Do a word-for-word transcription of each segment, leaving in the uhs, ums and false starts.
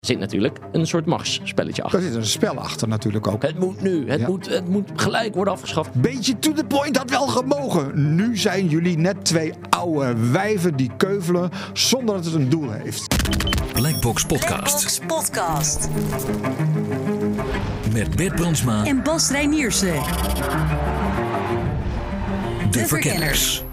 zit natuurlijk een soort machtsspelletje achter. Er zit een spel achter natuurlijk ook. Het moet nu, het, Ja. moet, het moet gelijk worden afgeschaft. Beetje to the point had wel gemogen. Nu zijn jullie net twee oude wijven die keuvelen zonder dat het een doel heeft. Blackbox Podcast. Blackbox Podcast. Met Bert Brandsma. En Bas Reyniersen. De Verkenners.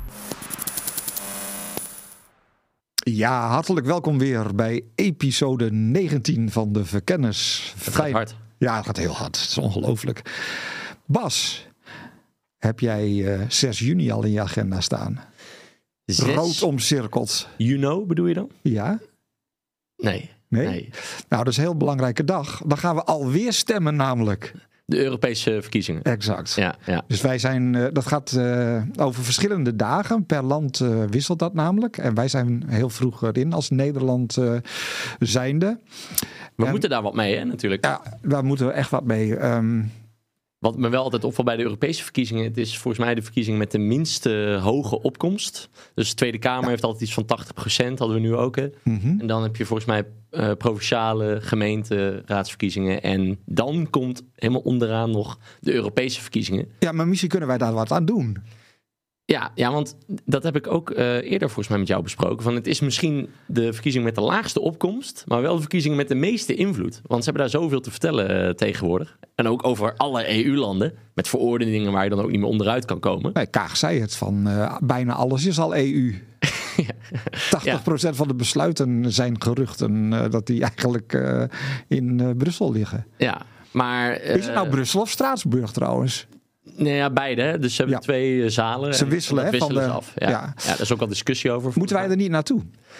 Ja, hartelijk welkom weer bij episode negentien van De Verkenners. Het gaat hard. Ja, het gaat heel hard. Het is ongelooflijk. Bas, heb jij uh, zes juni al in je agenda staan? Zes Rood omcirkeld. You know, bedoel je dan? Ja? Nee. Nee? nee. Nou, dat is een heel belangrijke dag. Dan gaan we alweer stemmen namelijk. De Europese verkiezingen. Exact. Ja, ja. Dus wij zijn, uh, dat gaat uh, over verschillende dagen. Per land uh, wisselt dat namelijk. En wij zijn heel vroeg erin als Nederland uh, zijnde. We en, moeten daar wat mee, hè, natuurlijk. Ja, daar moeten we echt wat mee. Um, Wat me wel altijd opvalt bij de Europese verkiezingen, het is volgens mij de verkiezing met de minste hoge opkomst. Dus de Tweede Kamer ja. heeft altijd iets van tachtig procent, hadden we nu ook. Hè. Mm-hmm. En dan heb je volgens mij uh, provinciale gemeenteraadsverkiezingen. En dan komt helemaal onderaan nog de Europese verkiezingen. Ja, maar misschien kunnen wij daar wat aan doen. Ja, ja, want dat heb ik ook uh, eerder volgens mij met jou besproken. Van het is misschien de verkiezing met de laagste opkomst, maar wel de verkiezing met de meeste invloed. Want ze hebben daar zoveel te vertellen uh, tegenwoordig. En ook over alle E U-landen, met verordeningen waar je dan ook niet meer onderuit kan komen. Nee, Kaag zei het, van uh, bijna alles is al E U. ja. tachtig procent ja. van de besluiten zijn geruchten uh, dat die eigenlijk uh, in uh, Brussel liggen. Ja, maar... Uh, is het nou Brussel of Straatsburg trouwens? Nee, ja, beide. Hè? Dus ze hebben ja. twee uh, zalen. Ze wisselen, en dat hè, wisselen van ze de, af. Ja. Ja. Ja, daar is ook al discussie over. Moeten wij er niet naartoe?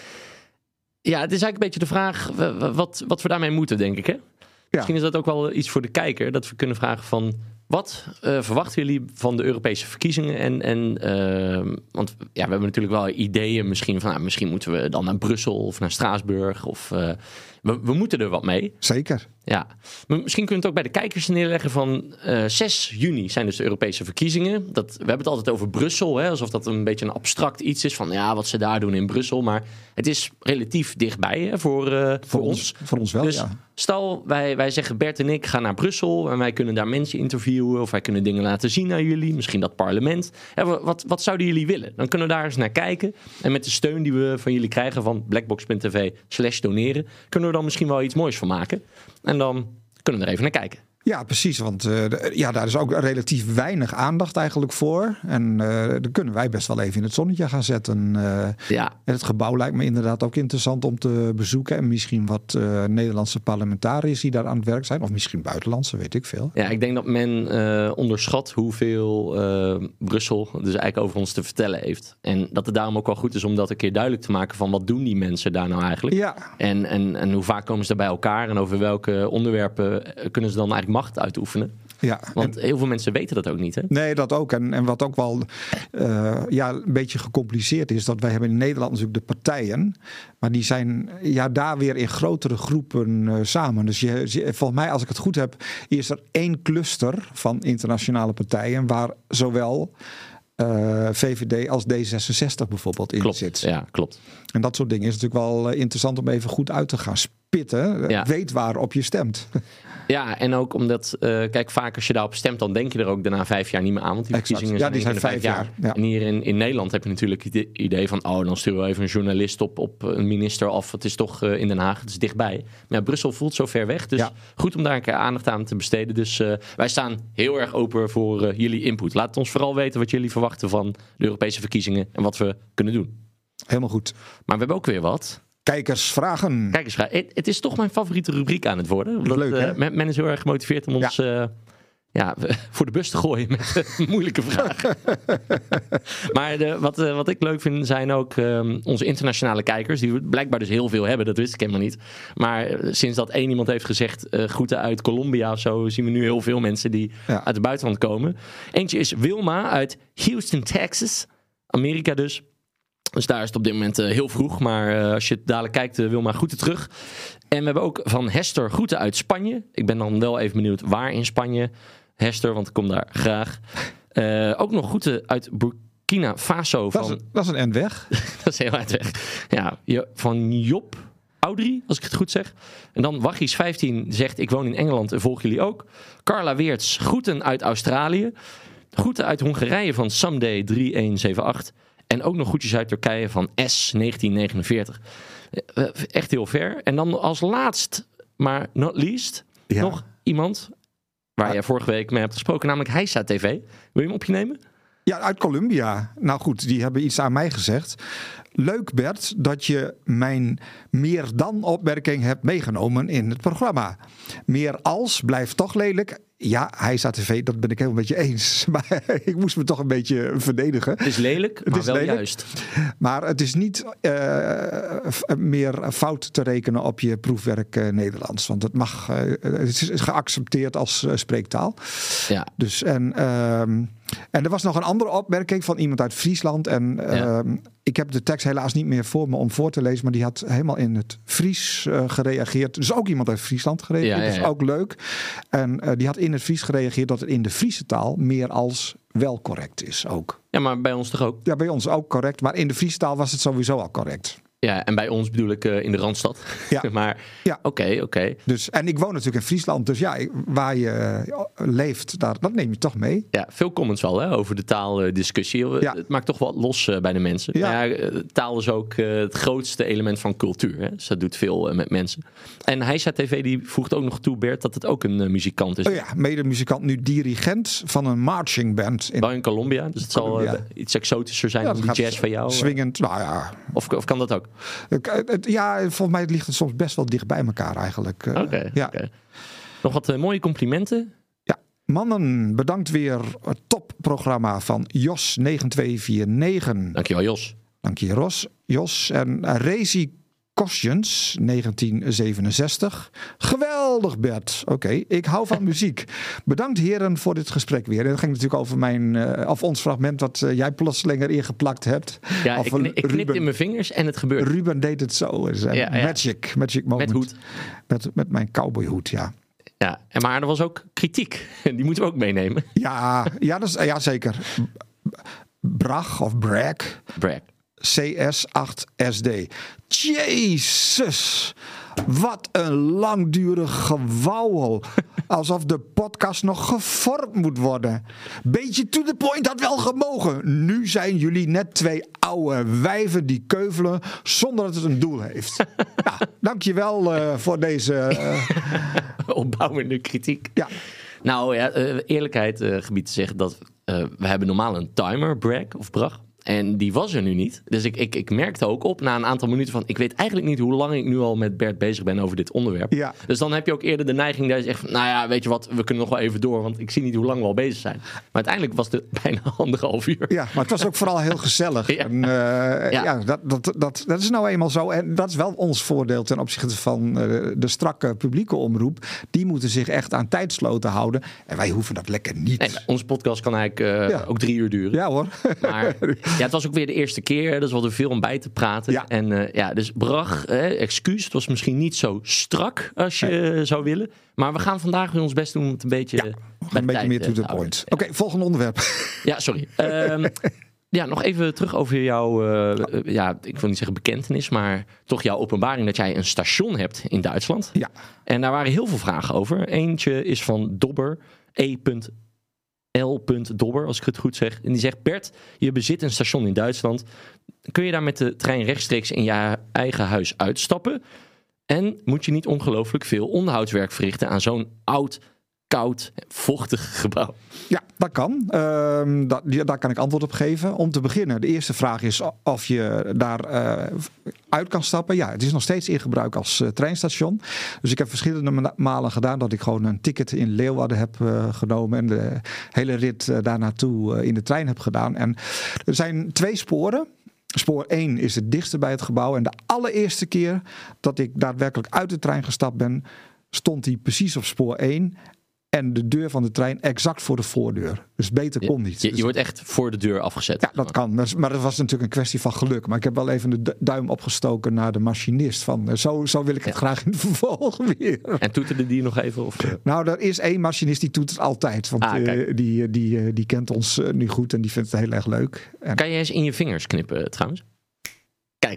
Ja, het is eigenlijk een beetje de vraag wat, wat we daarmee moeten, denk ik. Hè? Ja. Misschien is dat ook wel iets voor de kijker. Dat we kunnen vragen van... Wat uh, verwachten jullie van de Europese verkiezingen? En, en, uh, want ja, we hebben natuurlijk wel ideeën misschien van... Nou, misschien moeten we dan naar Brussel of naar Straatsburg. Of, uh, we, we moeten er wat mee. Zeker. Ja, maar misschien kunnen we het ook bij de kijkers neerleggen van uh, zes juni zijn dus de Europese verkiezingen. Dat, we hebben het altijd over Brussel, hè, alsof dat een beetje een abstract iets is van ja, wat ze daar doen in Brussel. Maar het is relatief dichtbij hè, voor, uh, voor, voor ons. ons. Voor ons wel, dus ja. Stel, wij, wij zeggen Bert en ik gaan naar Brussel en wij kunnen daar mensen interviewen of wij kunnen dingen laten zien aan jullie. Misschien dat parlement. Hè, wat, wat zouden jullie willen? Dan kunnen we daar eens naar kijken. En met de steun die we van jullie krijgen van blackbox.tv slash doneren, kunnen we dan misschien wel iets moois van maken. En dan kunnen we er even naar kijken. Ja, precies. Want uh, ja, daar is ook relatief weinig aandacht eigenlijk voor. En uh, dan kunnen wij best wel even in het zonnetje gaan zetten. Uh, ja. En het gebouw lijkt me inderdaad ook interessant om te bezoeken. En misschien wat uh, Nederlandse parlementariërs die daar aan het werk zijn. Of misschien buitenlandse, weet ik veel. Ja, ik denk dat men uh, onderschat hoeveel uh, Brussel dus eigenlijk over ons te vertellen heeft. En dat het daarom ook wel goed is om dat een keer duidelijk te maken van wat doen die mensen daar nou eigenlijk. Ja. En, en, en hoe vaak komen ze daar bij elkaar en over welke onderwerpen kunnen ze dan eigenlijk macht uitoefenen. Ja, want heel veel mensen weten dat ook niet, hè? Nee, dat ook. En, en wat ook wel uh, ja, een beetje gecompliceerd is, dat wij hebben in Nederland natuurlijk de partijen, maar die zijn ja, daar weer in grotere groepen uh, samen. Dus je, je, volgens mij, als ik het goed heb, is er één cluster van internationale partijen waar zowel Uh, V V D als D zesenzestig bijvoorbeeld in klopt, zit. Ja, klopt. En dat soort dingen is natuurlijk wel uh, interessant om even goed uit te gaan spitten. Ja. Weet waarop je stemt. Ja, en ook omdat, uh, kijk, vaak als je daarop stemt, dan denk je er ook daarna vijf jaar niet meer aan. Want die exact. verkiezingen ja, zijn, die zijn vijf jaar. jaar. Ja. En hier in, in Nederland heb je natuurlijk het idee van, oh, dan sturen we even een journalist op, op een minister af. Het is toch uh, in Den Haag, het is dichtbij. Maar ja, Brussel voelt zo ver weg. Dus ja. goed om daar een keer aandacht aan te besteden. Dus uh, wij staan heel erg open voor uh, jullie input. Laat ons vooral weten wat jullie verwachten van de Europese verkiezingen en wat we kunnen doen. Helemaal goed. Maar we hebben ook weer wat. Kijkersvragen. Kijkersvragen. Het, het is toch mijn favoriete rubriek aan het worden. Omdat, leuk, hè? Uh, men is heel erg gemotiveerd om ons ja. Uh, ja, voor de bus te gooien met uh, moeilijke vragen. maar de, wat, uh, wat ik leuk vind zijn ook um, onze internationale kijkers. Die blijkbaar dus heel veel hebben. Dat wist ik helemaal niet. Maar uh, sinds dat één iemand heeft gezegd uh, groeten uit Colombia of zo, zien we nu heel veel mensen die ja. uit het buitenland komen. Eentje is Wilma uit Houston, Texas. Amerika dus. Dus daar is het op dit moment uh, heel vroeg. Maar uh, als je het dadelijk kijkt, uh, Wilma, groeten terug. En we hebben ook van Hester groeten uit Spanje. Ik ben dan wel even benieuwd waar in Spanje. Hester, want ik kom daar graag. Uh, ook nog groeten uit Burkina Faso. Dat, van... is, dat is een end weg. dat is heel eind weg. Ja, van Job Audrey, als ik het goed zeg. En dan Waggies vijftien zegt, ik woon in Engeland en volg jullie ook. Carla Weerts, groeten uit Australië. Groeten uit Hongarije van Someday drie een zeven acht. En ook nog groetjes uit Turkije van S negentien negenenveertig. Uh, echt heel ver. En dan als laatst, maar not least, Ja. nog iemand waar jij vorige week mee hebt gesproken, namelijk Heisa T V. Wil je hem op je nemen? Ja, uit Colombia. Nou goed, die hebben iets aan mij gezegd. Leuk Bert, dat je mijn meer dan opmerking hebt meegenomen in het programma. Meer als blijft toch lelijk. Ja, Heisa T V, dat ben ik helemaal met je eens. Maar ik moest me toch een beetje verdedigen. Het is lelijk, maar is wel lelijk. juist. Maar het is niet uh, f- meer fout te rekenen op je proefwerk uh, Nederlands. Want het mag, uh, het is geaccepteerd als uh, spreektaal. Ja. Dus en, um, en er was nog een andere opmerking van iemand uit Friesland. En Ja. um, ik heb de tekst helaas niet meer voor me om voor te lezen. Maar die had helemaal in het Fries uh, gereageerd. Dus ook iemand uit Friesland gereageerd. Ja, ja, ja. Dat is ook leuk. En uh, die had in het Fries gereageerd dat het in de Friese taal meer als wel correct is ook. Ja, maar bij ons toch ook? Ja, bij ons ook correct. Maar in de Friese taal was het sowieso al correct. Ja, en bij ons bedoel ik uh, in de Randstad. Ja. maar Ja. oké, okay, oké. Okay. Dus, en ik woon natuurlijk in Friesland. Dus ja, ik- waar je uh, leeft, daar, dat neem je toch mee. Ja, veel comments wel hè, over de taaldiscussie. Ja. Het maakt toch wat los uh, bij de mensen. Ja. Maar ja, uh, taal is ook uh, het grootste element van cultuur. Hè? Dus dat doet veel uh, met mensen. En Heisa T V die voegt ook nog toe, Bert, dat het ook een uh, muzikant is. Oh ja, medemuzikant, nu dirigent van een marching band. In Wel in Colombia, dus het zal uh, Colombia. iets exotischer zijn Ja, dan dat die gaat jazz van jou. uh, swingend. Nou ja, Of, of kan dat ook? het- het- ja, volgens mij ligt het soms best wel dicht bij elkaar eigenlijk. Oké. Uh, Okay, ja. okay. Nog wat uh, mooie complimenten. Ja, mannen, bedankt weer. Het topprogramma van Jos negen twee vier negen. Dankjewel, Jos. Dank je, Ros. Jos. En uh, Rezi Kostjens, negentien zevenenzestig. Geweldig, Bert. Oké, okay, ik hou van muziek. Bedankt, heren, voor dit gesprek weer. En dat ging natuurlijk over, mijn, uh, over ons fragment wat uh, jij plotseling erin geplakt hebt. Ja, Of ik, kni- ik knipte Ruben, in mijn vingers en het gebeurt. Ruben deed het zo. Het is een Ja, ja. Magic, magic moment. Met hoed. Met, met mijn cowboyhoed, ja. Ja, en maar er was ook kritiek. Die moeten we ook meenemen. Ja, ja, dat is, ja zeker. Brag of Bragg. Bragg. C S acht S D. Jezus, wat een langdurig gewauwel. Alsof de podcast nog gevormd moet worden. Beetje to the point had wel gemogen. Nu zijn jullie net twee oude wijven die keuvelen zonder dat het een doel heeft. Ja, dankjewel uh, voor deze... Uh... Opbouwende kritiek. Ja. Nou ja, uh, eerlijkheid uh, gebied te zeggen dat uh, we hebben normaal een timer, Bragg of Brag. En die was er nu niet. Dus ik, ik, ik merkte ook op na een aantal minuten van... ik weet eigenlijk niet hoe lang ik nu al met Bert bezig ben over dit onderwerp. Ja. Dus dan heb je ook eerder de neiging dat je zegt... van, nou ja, weet je wat, we kunnen nog wel even door... want ik zie niet hoe lang we al bezig zijn. Maar uiteindelijk was het bijna anderhalf uur. Ja, maar het was ook vooral heel gezellig. Ja. En, uh, ja, Ja. dat, dat, dat, dat is nou eenmaal zo. En dat is wel ons voordeel ten opzichte van uh, de strakke publieke omroep. Die moeten zich echt aan tijdsloten houden. En wij hoeven dat lekker niet. Nee, onze podcast kan eigenlijk uh, Ja. ook drie uur duren. Ja hoor. Maar ja, het was ook weer de eerste keer. Dus we hadden veel om bij te praten. Ja. En uh, ja, dus Brag, eh, excuus. Het was misschien niet zo strak als je Nee. uh, zou willen. Maar we gaan vandaag weer ons best doen om het een beetje... Ja, bij een de beetje tijd, meer uh, to te the houden. point. Oké, okay, volgende onderwerp. Ja, sorry. Um, ja, nog even terug over jouw, uh, uh, ja, ik wil niet zeggen bekentenis, maar toch jouw openbaring dat jij een station hebt in Duitsland. Ja. En daar waren heel veel vragen over. Eentje is van Dobber, E. L. Dobber, als ik het goed zeg. En die zegt, Bert, je bezit een station in Duitsland. Kun je daar met de trein rechtstreeks in je eigen huis uitstappen? En moet je niet ongelooflijk veel onderhoudswerk verrichten aan zo'n oud, koud, vochtig gebouw? Ja, dat kan. Uh, dat, daar kan ik antwoord op geven. Om te beginnen, de eerste vraag is of je daar uh, uit kan stappen. Ja, het is nog steeds in gebruik als uh, treinstation. Dus ik heb verschillende malen gedaan dat ik gewoon een ticket in Leeuwarden heb uh, genomen. En de hele rit uh, daar naartoe uh, in de trein heb gedaan. En er zijn twee sporen. Spoor één is het dichtste bij het gebouw. En de allereerste keer dat ik daadwerkelijk uit de trein gestapt ben, stond hij precies op spoor één. En de deur van de trein exact voor de voordeur. Dus beter kon niet. Je, je, je wordt echt voor de deur afgezet. Ja, dat kan. Maar dat was natuurlijk een kwestie van geluk. Maar ik heb wel even de duim opgestoken naar de machinist. Van, zo, zo wil ik het ja. graag in het vervolg weer. En toeterde die nog even? Of? Nou, er is één machinist die doet het altijd. Want ah, uh, die, die, die kent ons uh, nu goed en die vindt het heel erg leuk. En... Kan je eens in je vingers knippen trouwens? Kijk,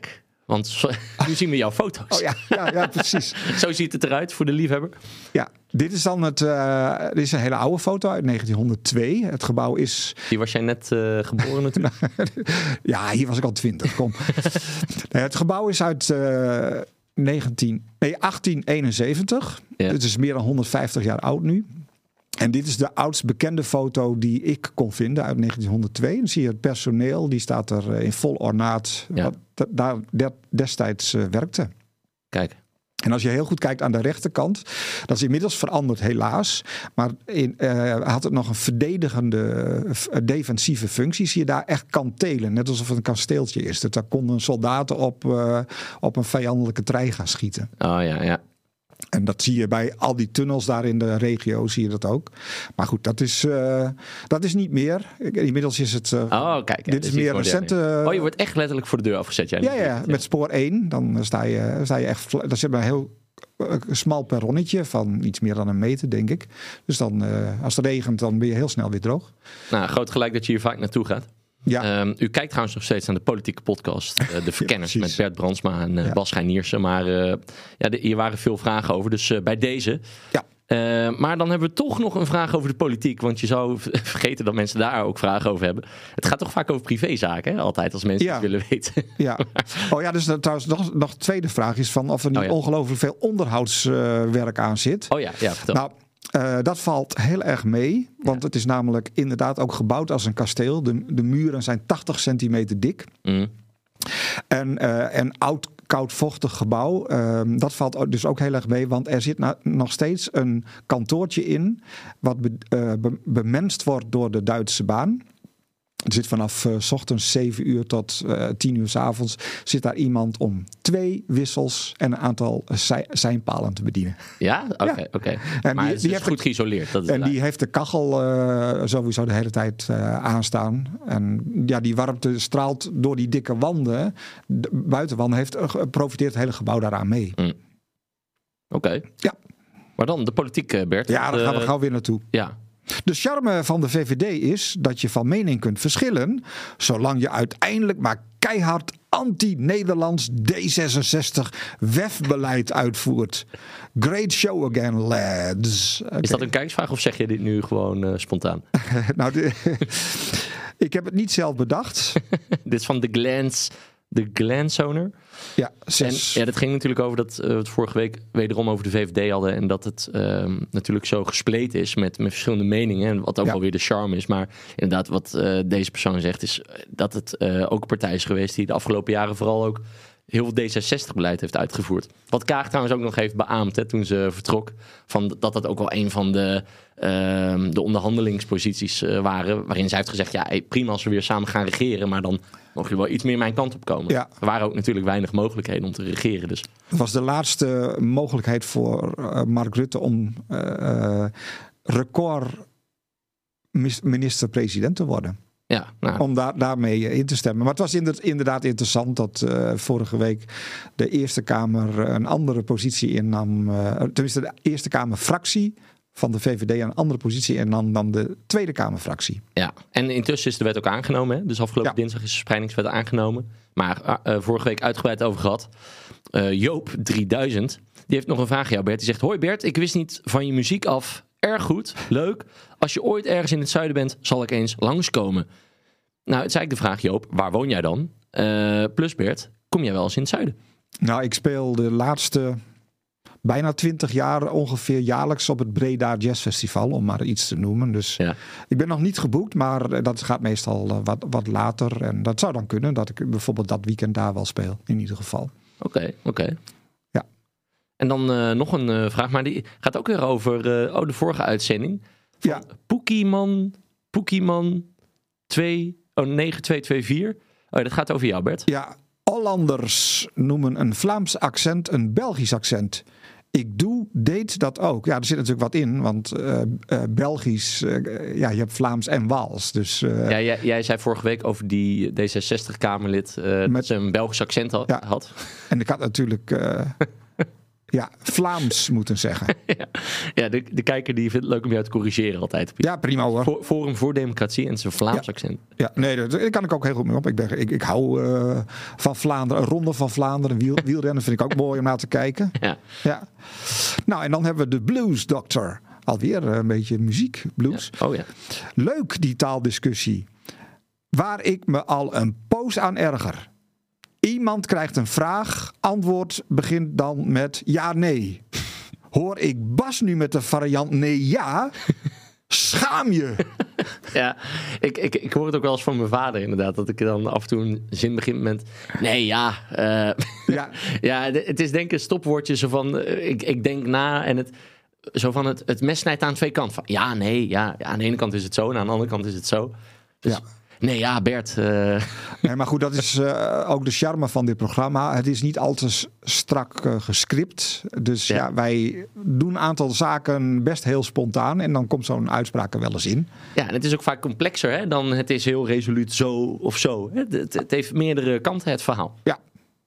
Want zo, nu zien we jouw foto's. Oh ja, ja, ja precies. Zo ziet het eruit voor de liefhebber. Ja, dit is dan het. Uh, dit is een hele oude foto uit negentienhonderdtwee. Het gebouw is. Hier was jij net uh, geboren natuurlijk. Ja, hier was ik al twintig. Kom. Nee, het gebouw is uit uh, negentien, nee, achttien eenenzeventig. Ja. Het is meer dan honderdvijftig jaar oud nu. En dit is de oudst bekende foto die ik kon vinden uit negentienhonderdtwee. Dan zie je het personeel, die staat er in vol ornaat, Ja. wat daar destijds uh, werkte. Kijk. En als je heel goed kijkt aan de rechterkant, dat is inmiddels veranderd helaas. Maar in, uh, had het nog een verdedigende, uh, defensieve functie. Zie je daar echt kantelen, net alsof het een kasteeltje is. Dat daar konden soldaten op, uh, op een vijandelijke trein gaan schieten. Oh ja, ja. En dat zie je bij al die tunnels daar in de regio, zie je dat ook. Maar goed, dat is, uh, dat is niet meer. Inmiddels is het... Uh, oh, kijk. Ja, dit is meer recente... Oh, je wordt echt letterlijk voor de deur afgezet. Jij ja, ja, ja, met spoor één. Dan sta je, sta je echt... Daar zit maar een heel uh, smal perronnetje van iets meer dan een meter, denk ik. Dus dan, uh, als het regent, dan ben je heel snel weer droog. Nou, groot gelijk dat je hier vaak naartoe gaat. Ja. Um, u kijkt trouwens nog steeds naar de politieke podcast. Uh, de Verkenners ja, met Bert Brandsma en uh, ja. Bas Schijniersen. Maar uh, ja, de, hier waren veel vragen over. Dus uh, bij deze. Ja. Uh, maar dan hebben we toch nog een vraag over de politiek. Want je zou vergeten dat mensen daar ook vragen over hebben. Het gaat toch vaak over privézaken, hè? Altijd als mensen ja. het willen weten. Ja. Oh ja, dus dat, trouwens nog, nog de tweede vraag is van of er niet oh, ja. ongelooflijk veel onderhoudswerk uh, aan zit. Oh ja, ja, vertel. Nou, Uh, dat valt heel erg mee, want ja. het is namelijk inderdaad ook gebouwd als een kasteel. De, de muren zijn tachtig centimeter dik. Mm. En uh, een oud, koudvochtig gebouw, uh, dat valt dus ook heel erg mee, want er zit na, nog steeds een kantoortje in wat be, uh, be, bemenst wordt door de Duitse baan. Er zit vanaf uh, 's ochtends zeven uur tot uh, tien uur 's avonds zit daar iemand om twee wissels en een aantal uh, seinpalen te bedienen. Ja? Oké. Okay, ja. okay. En maar die, het die is heeft goed geïsoleerd. Dat is en die heeft de kachel uh, sowieso de hele tijd uh, aanstaan. En ja, die warmte straalt door die dikke wanden. De buitenwanden heeft, uh, profiteert het hele gebouw daaraan mee. Mm. Oké. Okay. Ja. Maar dan de politiek, uh, Bert. Ja, daar uh, gaan we gauw weer naartoe. Ja. De charme van de V V D is dat je van mening kunt verschillen, zolang je uiteindelijk maar keihard anti-Nederlands D zesenzestig W E F-beleid uitvoert. Great show again, lads. Okay. Is dat een kijksvraag of zeg je dit nu gewoon uh, spontaan? nou, de, ik heb het niet zelf bedacht. Dit is van de Glans, de Glansoner. Ja, zes. En ja, dat ging natuurlijk over dat uh, we het vorige week wederom over de V V D hadden. En dat het uh, natuurlijk zo gespleten is met, met verschillende meningen. En wat ook ja. wel weer de charme is. Maar inderdaad, wat uh, deze persoon zegt is dat het uh, ook een partij is geweest die de afgelopen jaren vooral ook heel veel D zesenzestig-beleid heeft uitgevoerd. Wat Kaag trouwens ook nog heeft beaamd hè, toen ze vertrok. Van dat dat ook wel een van de, uh, de onderhandelingsposities uh, waren. Waarin zij heeft gezegd, ja hey, prima als we weer samen gaan regeren. Maar dan mocht je wel iets meer mijn kant op komen. Ja. Er waren ook natuurlijk weinig mogelijkheden om te regeren. Dus. Het was de laatste mogelijkheid voor uh, Mark Rutte om uh, uh, record minister-president te worden. Ja, nou. Om daar, daarmee in te stemmen. Maar het was inderdaad interessant dat uh, vorige week de Eerste Kamer een andere positie innam. Uh, tenminste, de Eerste Kamerfractie van de V V D een andere positie innam dan de Tweede Kamerfractie. Ja, en intussen is de wet ook aangenomen. Hè? Dus afgelopen ja. dinsdag is de spreidingswet aangenomen. Maar uh, vorige week uitgebreid over gehad. Uh, Joop drieduizend, die heeft nog een vraag, jou Bert. Die zegt, hoi Bert, ik wist niet van je muziek af. Erg goed, leuk. Als je ooit ergens in het zuiden bent, zal ik eens langskomen. Nou, het is eigenlijk de vraag, Joop, waar woon jij dan? Uh, plus Bert, kom jij wel eens in het zuiden? Nou, ik speel de laatste bijna twintig jaar ongeveer jaarlijks op het Breda Jazz Festival, om maar iets te noemen. Dus ja. ik ben nog niet geboekt, maar dat gaat meestal wat, wat later. En dat zou dan kunnen, dat ik bijvoorbeeld dat weekend daar wel speel, in ieder geval. Oké, okay, oké. Okay. Ja. En dan uh, nog een uh, vraag, maar die gaat ook weer over uh, oh, de vorige uitzending. Van ja. Poekieman, Poekieman twee, oh, negen twee twee vier. Oh, dat gaat over jou, Bert. Ja, Hollanders noemen een Vlaams accent een Belgisch accent. Ik doe, deed dat ook. Ja, er zit natuurlijk wat in, want uh, uh, Belgisch, uh, ja, je hebt Vlaams en Waals. Dus, uh, ja, jij, jij zei vorige week over die D zesenzestig-Kamerlid uh, met, dat ze een Belgisch accent had. Ja. had. En ik had natuurlijk uh, Ja, Vlaams moeten zeggen. ja, ja de, de kijker die vindt het leuk om jou te corrigeren altijd. Ja, prima hoor. For, Forum voor Democratie en zijn Vlaams ja. accent. Ja, nee, daar kan ik ook heel goed mee op. Ik, ben, ik, ik hou uh, van Vlaanderen, een ronde van Vlaanderen, wiel, wielrennen vind ik ook mooi om naar te kijken. Ja. Ja. Nou, en dan hebben we de Blues Doctor. Alweer een beetje muziek, blues. Ja. Oh ja. Leuk die taaldiscussie. Waar ik me al een poos aan erger. Iemand krijgt een vraag, antwoord begint dan met ja, nee. Hoor ik Bas nu met de variant nee, ja? Schaam je! Ja, ik, ik, ik hoor het ook wel eens van mijn vader inderdaad. Dat ik dan af en toe een zin begin met nee, ja. Uh, ja. ja, het is denk ik een stopwoordje zo van uh, ik, ik denk na en het... Zo van het, het mes snijdt aan twee kanten. Van, ja, nee, ja, ja. Aan de ene kant is het zo en aan de andere kant is het zo. Dus, ja. Nee, ja, Bert. Uh... Nee, maar goed, dat is uh, ook de charme van dit programma. Het is niet al te strak uh, gescript. Dus ja. ja, wij doen een aantal zaken best heel spontaan. En dan komt zo'n uitspraak er wel eens in. Ja, en het is ook vaak complexer hè, dan het is heel resoluut zo of zo. Het, het, het heeft meerdere kanten, het verhaal. Ja.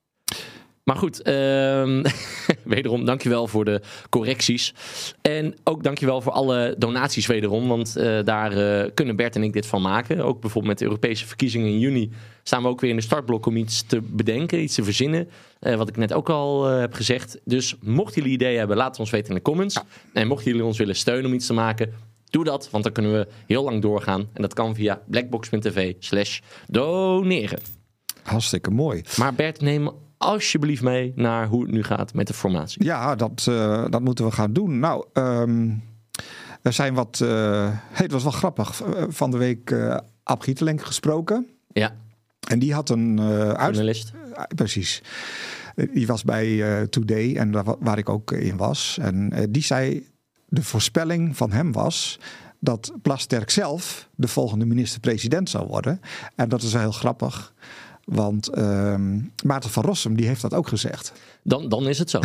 Maar goed, uh, wederom dankjewel voor de correcties. En ook dankjewel voor alle donaties wederom. Want uh, daar uh, kunnen Bert en ik dit van maken. Ook bijvoorbeeld met de Europese verkiezingen in juni staan we ook weer in de startblok om iets te bedenken, iets te verzinnen. Uh, wat ik net ook al uh, heb gezegd. Dus mochten jullie ideeën hebben, laat het ons weten in de comments. Ja. En mochten jullie ons willen steunen om iets te maken, doe dat. Want dan kunnen we heel lang doorgaan. En dat kan via blackbox.tv slash doneren. Hartstikke mooi. Maar Bert, neem alsjeblieft mee naar hoe het nu gaat met de formatie. Ja, dat, uh, dat moeten we gaan doen. Nou, um, er zijn wat... Uh, hey, het was wel grappig. Van de week uh, Ab Gietelenk gesproken. Ja. En die had een... Uh, Journalist. Uh, precies. Die was bij uh, Today en daar, waar ik ook in was. En uh, die zei... De voorspelling van hem was... dat Plasterk zelf de volgende minister-president zou worden. En dat is wel heel grappig... Want uh, Maarten van Rossum die heeft dat ook gezegd. Dan, dan is het zo.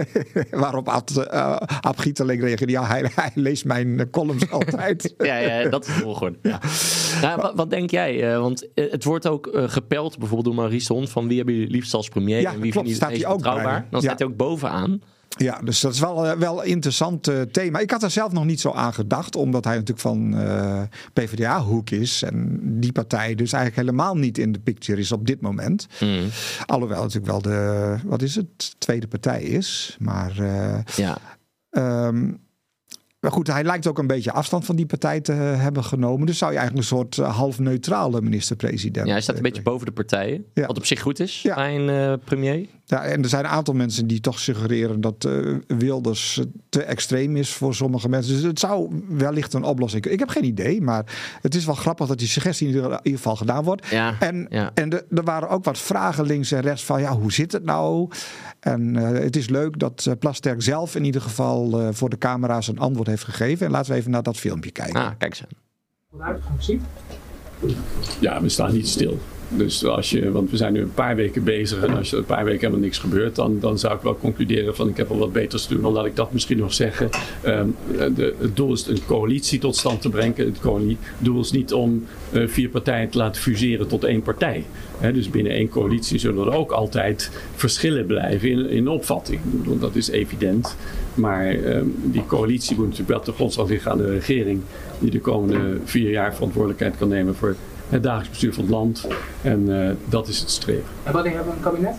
Waarop Ab, uh, Ab Gietelenk reageerde. Ja, hij, hij leest mijn columns altijd. ja, ja, dat is het volgorde. Ja. Nou, wat, wat denk jij? Uh, want het wordt ook uh, gepeld, bijvoorbeeld door Maurice de Hond... van wie hebben jullie liefst als premier ja, en wie klopt, vind je het meest betrouwbaar? Dan ja. staat hij ook bovenaan. Ja, dus dat is wel, wel een interessant uh, thema. Ik had er zelf nog niet zo aan gedacht, omdat hij natuurlijk van uh, PvdA-hoek is. En die partij dus eigenlijk helemaal niet in de picture is op dit moment. Mm. Alhoewel natuurlijk wel de, wat is het, tweede partij is. Maar uh, ja. Um, Maar goed, hij lijkt ook een beetje afstand van die partij te hebben genomen. Dus zou je eigenlijk een soort uh, half neutrale minister-president... Ja, hij staat een beetje boven de partijen. Ja. Wat op zich goed is, ja. Mijn uh, premier. Ja, en er zijn een aantal mensen die toch suggereren dat uh, Wilders te extreem is voor sommige mensen. Dus het zou wellicht een oplossing... Ik heb geen idee, maar het is wel grappig dat die suggestie in ieder geval gedaan wordt. Ja. En, ja. en de, er waren ook wat vragen links en rechts van, ja, hoe zit het nou? En uh, het is leuk dat uh, Plasterk zelf in ieder geval uh, voor de camera's een antwoord heeft gegeven. En laten we even naar dat filmpje kijken. Ah, kijk eens aan. Wat uitgangszien? Ja, we staan niet stil. Dus als je, want we zijn nu een paar weken bezig en als je een paar weken helemaal niks gebeurt, dan, dan zou ik wel concluderen van ik heb wel wat beters te doen. Dan laat ik dat misschien nog zeggen. Um, de, het doel is een coalitie tot stand te brengen. Het coalitie, doel is niet om uh, vier partijen te laten fuseren tot één partij. He, dus binnen één coalitie zullen er ook altijd verschillen blijven in, in opvatting. Dat is evident. Maar um, die coalitie moet natuurlijk wel ten grondslag liggen aan de regering die de komende vier jaar verantwoordelijkheid kan nemen voor het dagelijks bestuur van het land. En uh, dat is het streven. En wanneer hebben we een kabinet?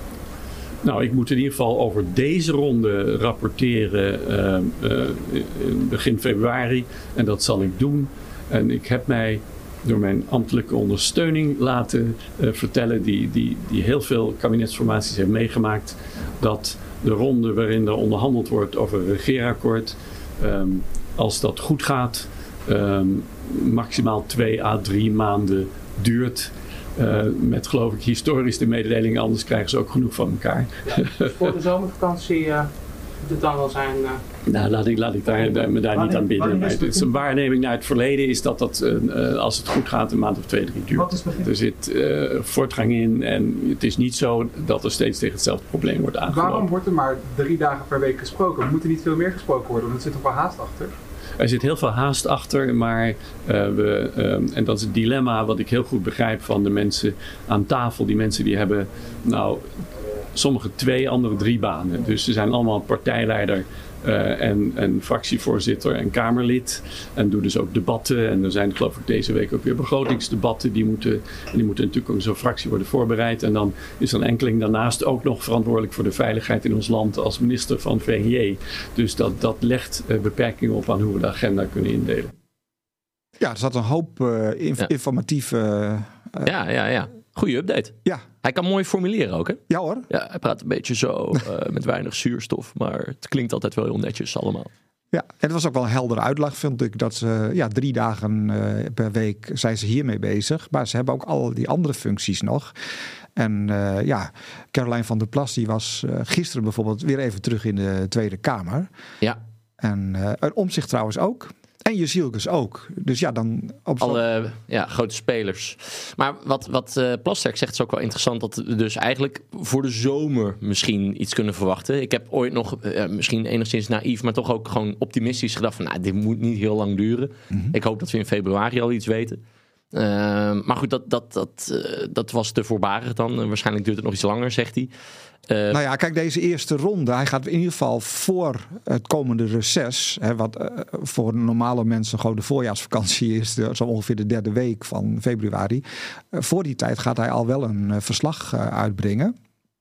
Nou, ik moet in ieder geval over deze ronde rapporteren uh, uh, in begin februari. En dat zal ik doen. En ik heb mij door mijn ambtelijke ondersteuning laten uh, vertellen, die, die, die heel veel kabinetsformaties heeft meegemaakt, dat de ronde waarin er onderhandeld wordt over een regeerakkoord, um, als dat goed gaat, um, maximaal twee à drie maanden duurt. Uh, met geloof ik historisch de mededeling, anders krijgen ze ook genoeg van elkaar. Ja, dus voor de zomervakantie uh, moet het dan wel zijn... Uh... Nou, laat ik, laat ik daar, daar, me daar niet aan binden. Maar het is een waarneming naar het verleden is dat dat, uh, als het goed gaat, een maand of twee, drie duurt. Wat is begin? Er zit uh, voortgang in en het is niet zo dat er steeds tegen hetzelfde probleem wordt aangelopen. Waarom wordt er maar drie dagen per week gesproken? Er moet er niet veel meer gesproken worden, want er zit toch wel haast achter? Er zit heel veel haast achter, maar uh, we, uh, en dat is het dilemma wat ik heel goed begrijp van de mensen aan tafel. Die mensen die hebben nou sommigen twee, anderen drie banen. Dus ze zijn allemaal partijleider uh, en, en fractievoorzitter en Kamerlid. En doen dus ook debatten. En er zijn geloof ik deze week ook weer begrotingsdebatten. Die moeten, die moeten natuurlijk ook in zo'n fractie worden voorbereid. En dan is er een enkeling daarnaast ook nog verantwoordelijk voor de veiligheid in ons land als minister van V N J. Dus dat, dat legt uh, beperkingen op aan hoe we de agenda kunnen indelen. Ja, er zat een hoop uh, inf- ja. informatieve... Uh, ja, ja, ja. Goeie update. Ja. Hij kan mooi formuleren ook, hè? Ja hoor. Ja, hij praat een beetje zo uh, met weinig zuurstof, maar het klinkt altijd wel heel netjes allemaal. Ja, en het was ook wel een heldere uitleg, vind ik. Dat ze ja, drie dagen uh, per week zijn ze hiermee bezig. Maar ze hebben ook al die andere functies nog. En uh, ja, Caroline van der Plas die was uh, gisteren bijvoorbeeld weer even terug in de Tweede Kamer. Ja. En uh, Omtzigt trouwens ook. En Jezielkes ook. Dus ja, dan... Op Alle ja, grote spelers. Maar wat, wat uh, Plasterk zegt is ook wel interessant. Dat we dus eigenlijk voor de zomer misschien iets kunnen verwachten. Ik heb ooit nog, uh, misschien enigszins naïef, maar toch ook gewoon optimistisch gedacht van, nou, dit moet niet heel lang duren. Mm-hmm. Ik hoop dat we in februari al iets weten. Uh, maar goed, dat, dat, dat, uh, dat was te voorbarig dan. Uh, waarschijnlijk duurt het nog iets langer, zegt hij. Uh, nou ja, kijk, deze eerste ronde, hij gaat in ieder geval voor het komende reces, hè, wat uh, voor normale mensen gewoon de voorjaarsvakantie is, de, zo ongeveer de derde week van februari. Uh, voor die tijd gaat hij al wel een uh, verslag uh, uitbrengen.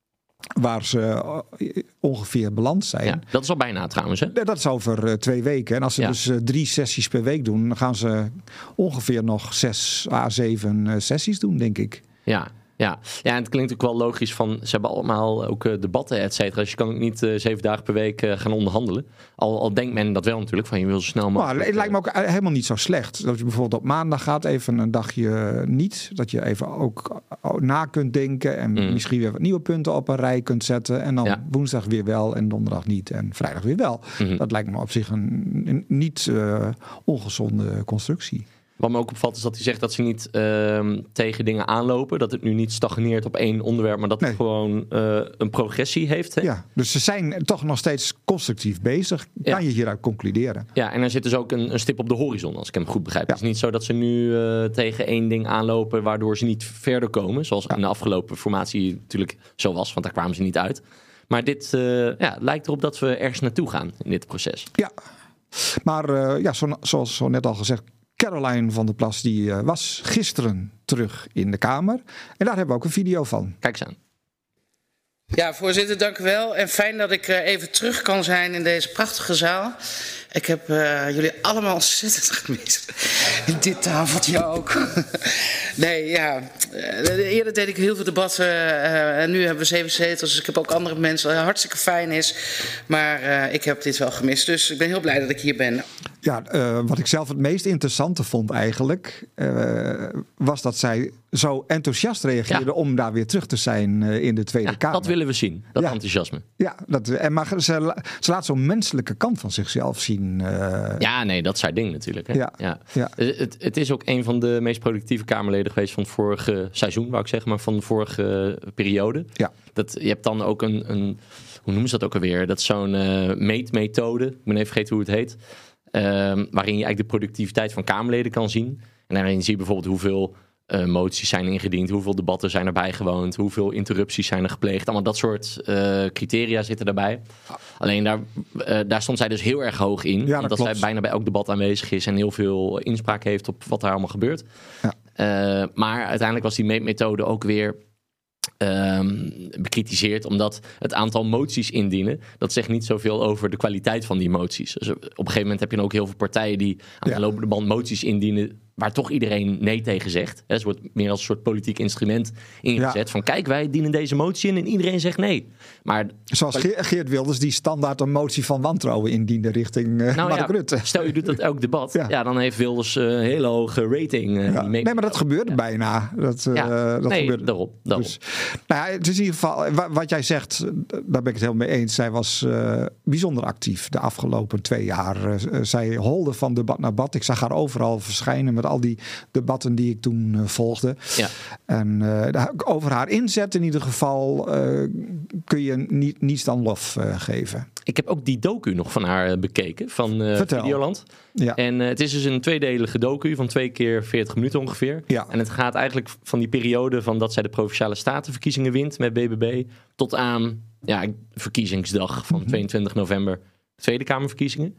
Waar ze uh, ongeveer beland zijn. Ja, dat is al bijna trouwens, hè? Dat is over uh, twee weken. En als ze ja. dus uh, drie sessies per week doen, dan gaan ze ongeveer nog zes à zeven uh, sessies doen, denk ik. Ja. Ja. ja, en het klinkt ook wel logisch van, ze hebben allemaal ook uh, debatten, et cetera. Dus je kan ook niet uh, zeven dagen per week uh, gaan onderhandelen. Al, al denkt men dat wel natuurlijk, van je wil zo snel mogelijk. Maar het lijkt me ook helemaal niet zo slecht. Dat je bijvoorbeeld op maandag gaat, even een dagje niet. Dat je even ook na kunt denken en mm. misschien weer wat nieuwe punten op een rij kunt zetten. En dan ja. woensdag weer wel en donderdag niet en vrijdag weer wel. Mm-hmm. Dat lijkt me op zich een, een niet uh, ongezonde constructie. Wat me ook opvalt is dat hij zegt dat ze niet uh, tegen dingen aanlopen. Dat het nu niet stagneert op één onderwerp, maar dat nee. het gewoon uh, een progressie heeft. Hè? Ja, dus ze zijn toch nog steeds constructief bezig. Kan ja. je hieruit concluderen. Ja, en er zit dus ook een, een stip op de horizon, als ik hem goed begrijp. Ja. Het is niet zo dat ze nu uh, tegen één ding aanlopen, waardoor ze niet verder komen. Zoals ja. in de afgelopen formatie natuurlijk zo was, want daar kwamen ze niet uit. Maar dit uh, ja, lijkt erop dat we ergens naartoe gaan in dit proces. Ja, maar uh, ja, zo, zoals zo net al gezegd, Caroline van der Plas die uh, was gisteren terug in de Kamer. En daar hebben we ook een video van. Kijk eens aan. Ja, voorzitter, dank u wel. En fijn dat ik uh, even terug kan zijn in deze prachtige zaal. Ik heb uh, jullie allemaal ontzettend gemist. Dit tafeltje ook. Nee, ja. Uh, eerder deed ik heel veel debatten. Uh, en nu hebben we zeven zetels. Dus ik heb ook andere mensen. Uh, hartstikke fijn is. Maar uh, ik heb dit wel gemist. Dus ik ben heel blij dat ik hier ben. Ja, uh, wat ik zelf het meest interessante vond eigenlijk, uh, was dat zij zo enthousiast reageerde ja. om daar weer terug te zijn uh, in de Tweede ja, Kamer. Dat willen we zien, dat ja. enthousiasme. Ja, dat, en maar ze, ze laat zo'n menselijke kant van zichzelf zien. Uh... Ja, nee, dat is haar ding natuurlijk. Hè? Ja. Ja. Ja. Het, het is ook een van de meest productieve Kamerleden geweest van het vorige seizoen, wou ik zeggen, maar van de vorige periode. Ja. Dat, je hebt dan ook een, een, hoe noemen ze dat ook alweer? Dat is zo'n uh, meetmethode, ik ben even vergeten hoe het heet. Uh, waarin je eigenlijk de productiviteit van Kamerleden kan zien. En daarin zie je bijvoorbeeld hoeveel uh, moties zijn ingediend, hoeveel debatten zijn er bijgewoond, hoeveel interrupties zijn er gepleegd. Allemaal dat soort uh, criteria zitten daarbij. Alleen daar, uh, daar stond zij dus heel erg hoog in. Ja, dat omdat klopt. zij bijna bij elk debat aanwezig is en heel veel inspraak heeft op wat er allemaal gebeurt. Ja. Uh, maar uiteindelijk was die meetmethode ook weer Um, bekritiseerd, omdat het aantal moties indienen, dat zegt niet zoveel over de kwaliteit van die moties. Dus op een gegeven moment heb je dan ook heel veel partijen die aan de ja. lopende band moties indienen waar toch iedereen nee tegen zegt. Het wordt meer als een soort politiek instrument ingezet. Ja. Van kijk, wij dienen deze motie in en iedereen zegt nee. Maar zoals Ge- Geert Wilders die standaard een motie van wantrouwen indiende richting uh, nou Mark ja, Rutte. Stel je doet dat elk debat. Ja. ja, dan heeft Wilders uh, een hele hoge rating. Uh, ja. Nee, maar dat gebeurde ja. bijna. Dat, uh, ja. dat nee, gebeurde. daarop. daarop. Dus, nou ja, het is in ieder geval, wat jij zegt, daar ben ik het helemaal mee eens. Zij was uh, bijzonder actief de afgelopen twee jaar. Uh, zij holde van debat naar debat. Ik zag haar overal verschijnen met met al die debatten die ik toen uh, volgde. Ja. En uh, over haar inzet in ieder geval uh, kun je niet, niets dan lof uh, geven. Ik heb ook die docu nog van haar bekeken, van uh, Videoland. Ja. En uh, het is dus een tweedelige docu van twee keer veertig minuten ongeveer. Ja. En het gaat eigenlijk van die periode van dat zij de Provinciale Statenverkiezingen wint met B B B... tot aan ja, verkiezingsdag van tweeëntwintig november, Tweede Kamerverkiezingen.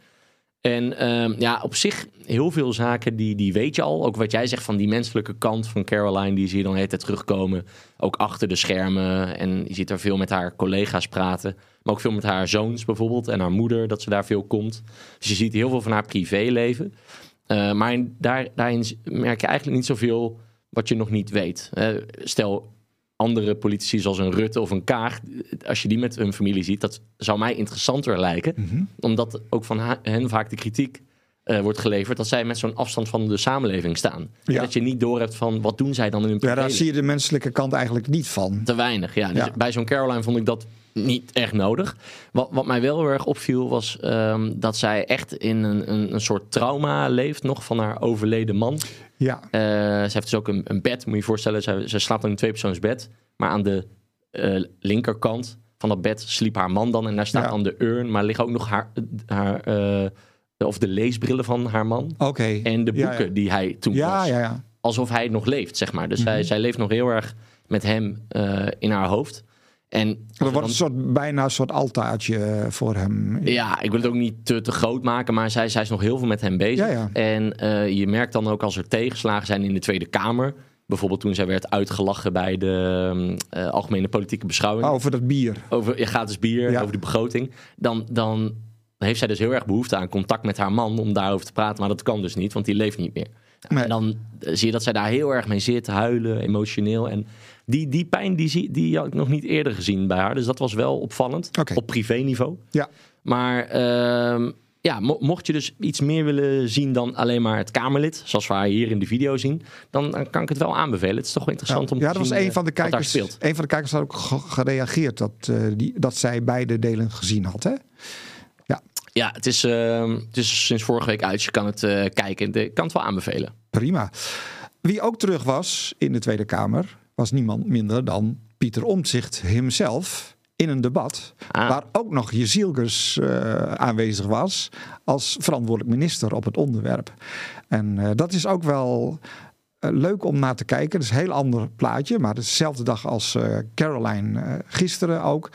En uh, ja, op zich heel veel zaken die, die weet je al. Ook wat jij zegt van die menselijke kant van Caroline, die zie je dan de hele tijd terugkomen. Ook achter de schermen. En je ziet er veel met haar collega's praten. Maar ook veel met haar zoons bijvoorbeeld en haar moeder, dat ze daar veel komt. Dus je ziet heel veel van haar privéleven. Uh, maar in, daar, daarin merk je eigenlijk niet zoveel wat je nog niet weet. Uh, stel, andere politici zoals een Rutte of een Kaag, als je die met hun familie ziet, dat zou mij interessanter lijken. Mm-hmm. Omdat ook van ha- hen vaak de kritiek uh, wordt geleverd dat zij met zo'n afstand van de samenleving staan. Ja. Dat je niet doorhebt van wat doen zij dan in hun privé. Ja, daar zie je de menselijke kant eigenlijk niet van. Te weinig, ja. Dus ja. Bij zo'n Caroline vond ik dat niet echt nodig. Wat, wat mij wel heel erg opviel was um, dat zij echt in een, een, een soort trauma leeft nog van haar overleden man. Ja. Uh, ze heeft dus ook een, een bed, moet je je voorstellen. Ze, ze slaapt in een tweepersoonsbed. Maar aan de uh, linkerkant van dat bed sliep haar man dan. En daar staat ja. dan de urn. Maar liggen ook nog haar, haar uh, of de leesbrillen van haar man. Okay. En de boeken ja, ja. die hij toen ja, was. Ja, ja. Alsof hij nog leeft, zeg maar. Dus mm-hmm. zij, zij leeft nog heel erg met hem uh, in haar hoofd. En er wordt dan, een soort, bijna een soort altaartje voor hem. Ja, ik wil het ook niet te, te groot maken, maar zij, zij is nog heel veel met hem bezig. Ja, ja. En uh, je merkt dan ook als er tegenslagen zijn in de Tweede Kamer. Bijvoorbeeld toen zij werd uitgelachen bij de uh, algemene politieke beschouwing. Oh, over dat bier. Over ja, gratis bier, ja. over de begroting. Dan, dan heeft zij dus heel erg behoefte aan contact met haar man om daarover te praten. Maar dat kan dus niet, want die leeft niet meer. Nee. En dan zie je dat zij daar heel erg mee zit, huilen, emotioneel. En die, die pijn die, zie, die had ik nog niet eerder gezien bij haar. Dus dat was wel opvallend, okay. op privéniveau. Ja. Maar uh, ja, mo- mocht je dus iets meer willen zien dan alleen maar het Kamerlid, zoals we haar hier in de video zien, dan, dan kan ik het wel aanbevelen. Het is toch wel interessant ja. om ja, te dat zien was een van de kijkers, wat daar speelt. Een van de kijkers had ook gereageerd dat, uh, die, dat zij beide delen gezien had, hè? Ja. Ja, het is, uh, het is sinds vorige week uit. Je kan het uh, kijken. Ik kan het wel aanbevelen. Prima. Wie ook terug was in de Tweede Kamer was niemand minder dan Pieter Omtzigt himself in een debat. Ah. Waar ook nog Jezielkes uh, aanwezig was als verantwoordelijk minister op het onderwerp. En uh, dat is ook wel uh, leuk om naar te kijken. Het is een heel ander plaatje, maar het is dezelfde dag als uh, Caroline uh, gisteren ook.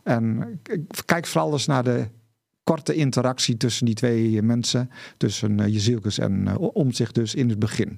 En uh, kijk vooral eens naar de korte interactie tussen die twee mensen, tussen uh, Jezielkes en uh, Omtzigt dus in het begin.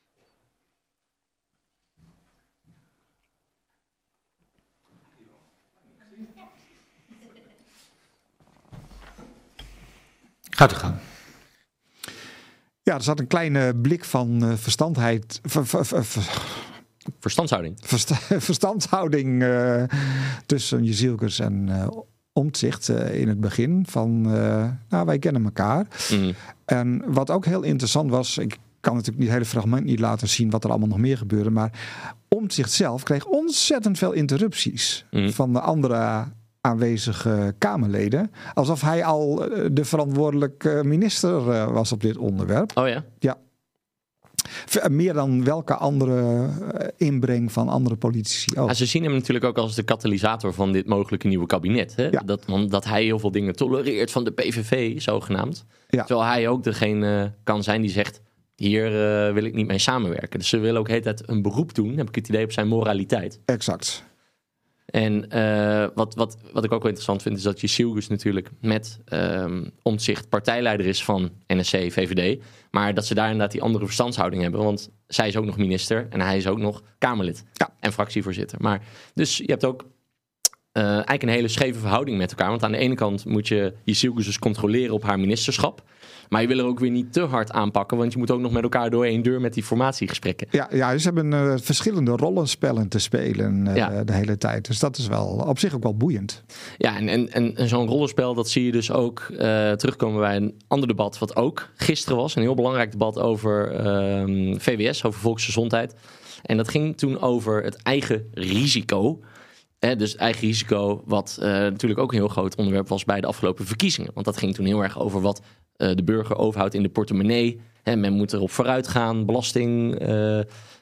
Gaat u gang. Ja, er zat een kleine blik van uh, verstandheid. Ver, ver, ver, ver, verstandshouding. Versta, verstandshouding uh, tussen Jezielkes en uh, Omtzigt uh, in het begin. Van, uh, nou, wij kennen elkaar. Mm. En wat ook heel interessant was, ik kan natuurlijk niet het hele fragment niet laten zien wat er allemaal nog meer gebeurde, maar Omtzigt zelf kreeg ontzettend veel interrupties mm. van de andere aanwezige Kamerleden. Alsof hij al de verantwoordelijke minister was op dit onderwerp. Oh ja? Ja. Meer dan welke andere inbreng van andere politici ook. Ja, ze zien hem natuurlijk ook als de katalysator van dit mogelijke nieuwe kabinet. Hè? Ja. Dat, dat hij heel veel dingen tolereert van de P V V, zogenaamd. Ja. Terwijl hij ook degene kan zijn die zegt, hier uh, wil ik niet mee samenwerken. Dus ze willen ook de hele tijd een beroep doen, heb ik het idee, op zijn moraliteit. Exact. En uh, wat, wat, wat ik ook wel interessant vind, is dat Jezielkes natuurlijk met um, Omtzigt partijleider is van N S C, V V D. Maar dat ze daar inderdaad die andere verstandshouding hebben. Want zij is ook nog minister en hij is ook nog Kamerlid. Ja. En fractievoorzitter. Maar, dus je hebt ook uh, eigenlijk een hele scheve verhouding met elkaar. Want aan de ene kant moet je Jezielkes dus controleren op haar ministerschap. Maar je wil er ook weer niet te hard aanpakken, want je moet ook nog met elkaar door één deur met die formatiegesprekken. Ja, ja, ze hebben uh, verschillende rollenspellen te spelen uh, ja. de hele tijd. Dus dat is wel op zich ook wel boeiend. Ja, en, en, en, en zo'n rollenspel, dat zie je dus ook uh, terugkomen bij een ander debat, wat ook gisteren was. Een heel belangrijk debat over uh, V W S, over volksgezondheid. En dat ging toen over het eigen risico. Eh, dus eigen risico, wat uh, natuurlijk ook een heel groot onderwerp was bij de afgelopen verkiezingen. Want dat ging toen heel erg over wat uh, de burger overhoudt in de portemonnee. Hè, men moet erop vooruit gaan, belasting... Uh,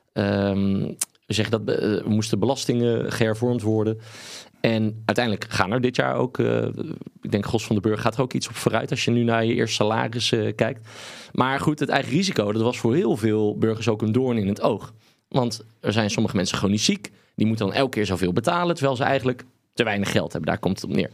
um, zeg dat uh, moesten belastingen gehervormd worden. En uiteindelijk gaan er dit jaar ook... Uh, ik denk Gros van den Burg gaat er ook iets op vooruit... als je nu naar je eerste salaris uh, kijkt. Maar goed, het eigen risico... dat was voor heel veel burgers ook een doorn in het oog. Want er zijn sommige mensen chronisch ziek... die moeten dan elke keer zoveel betalen... terwijl ze eigenlijk te weinig geld hebben. Daar komt het op neer.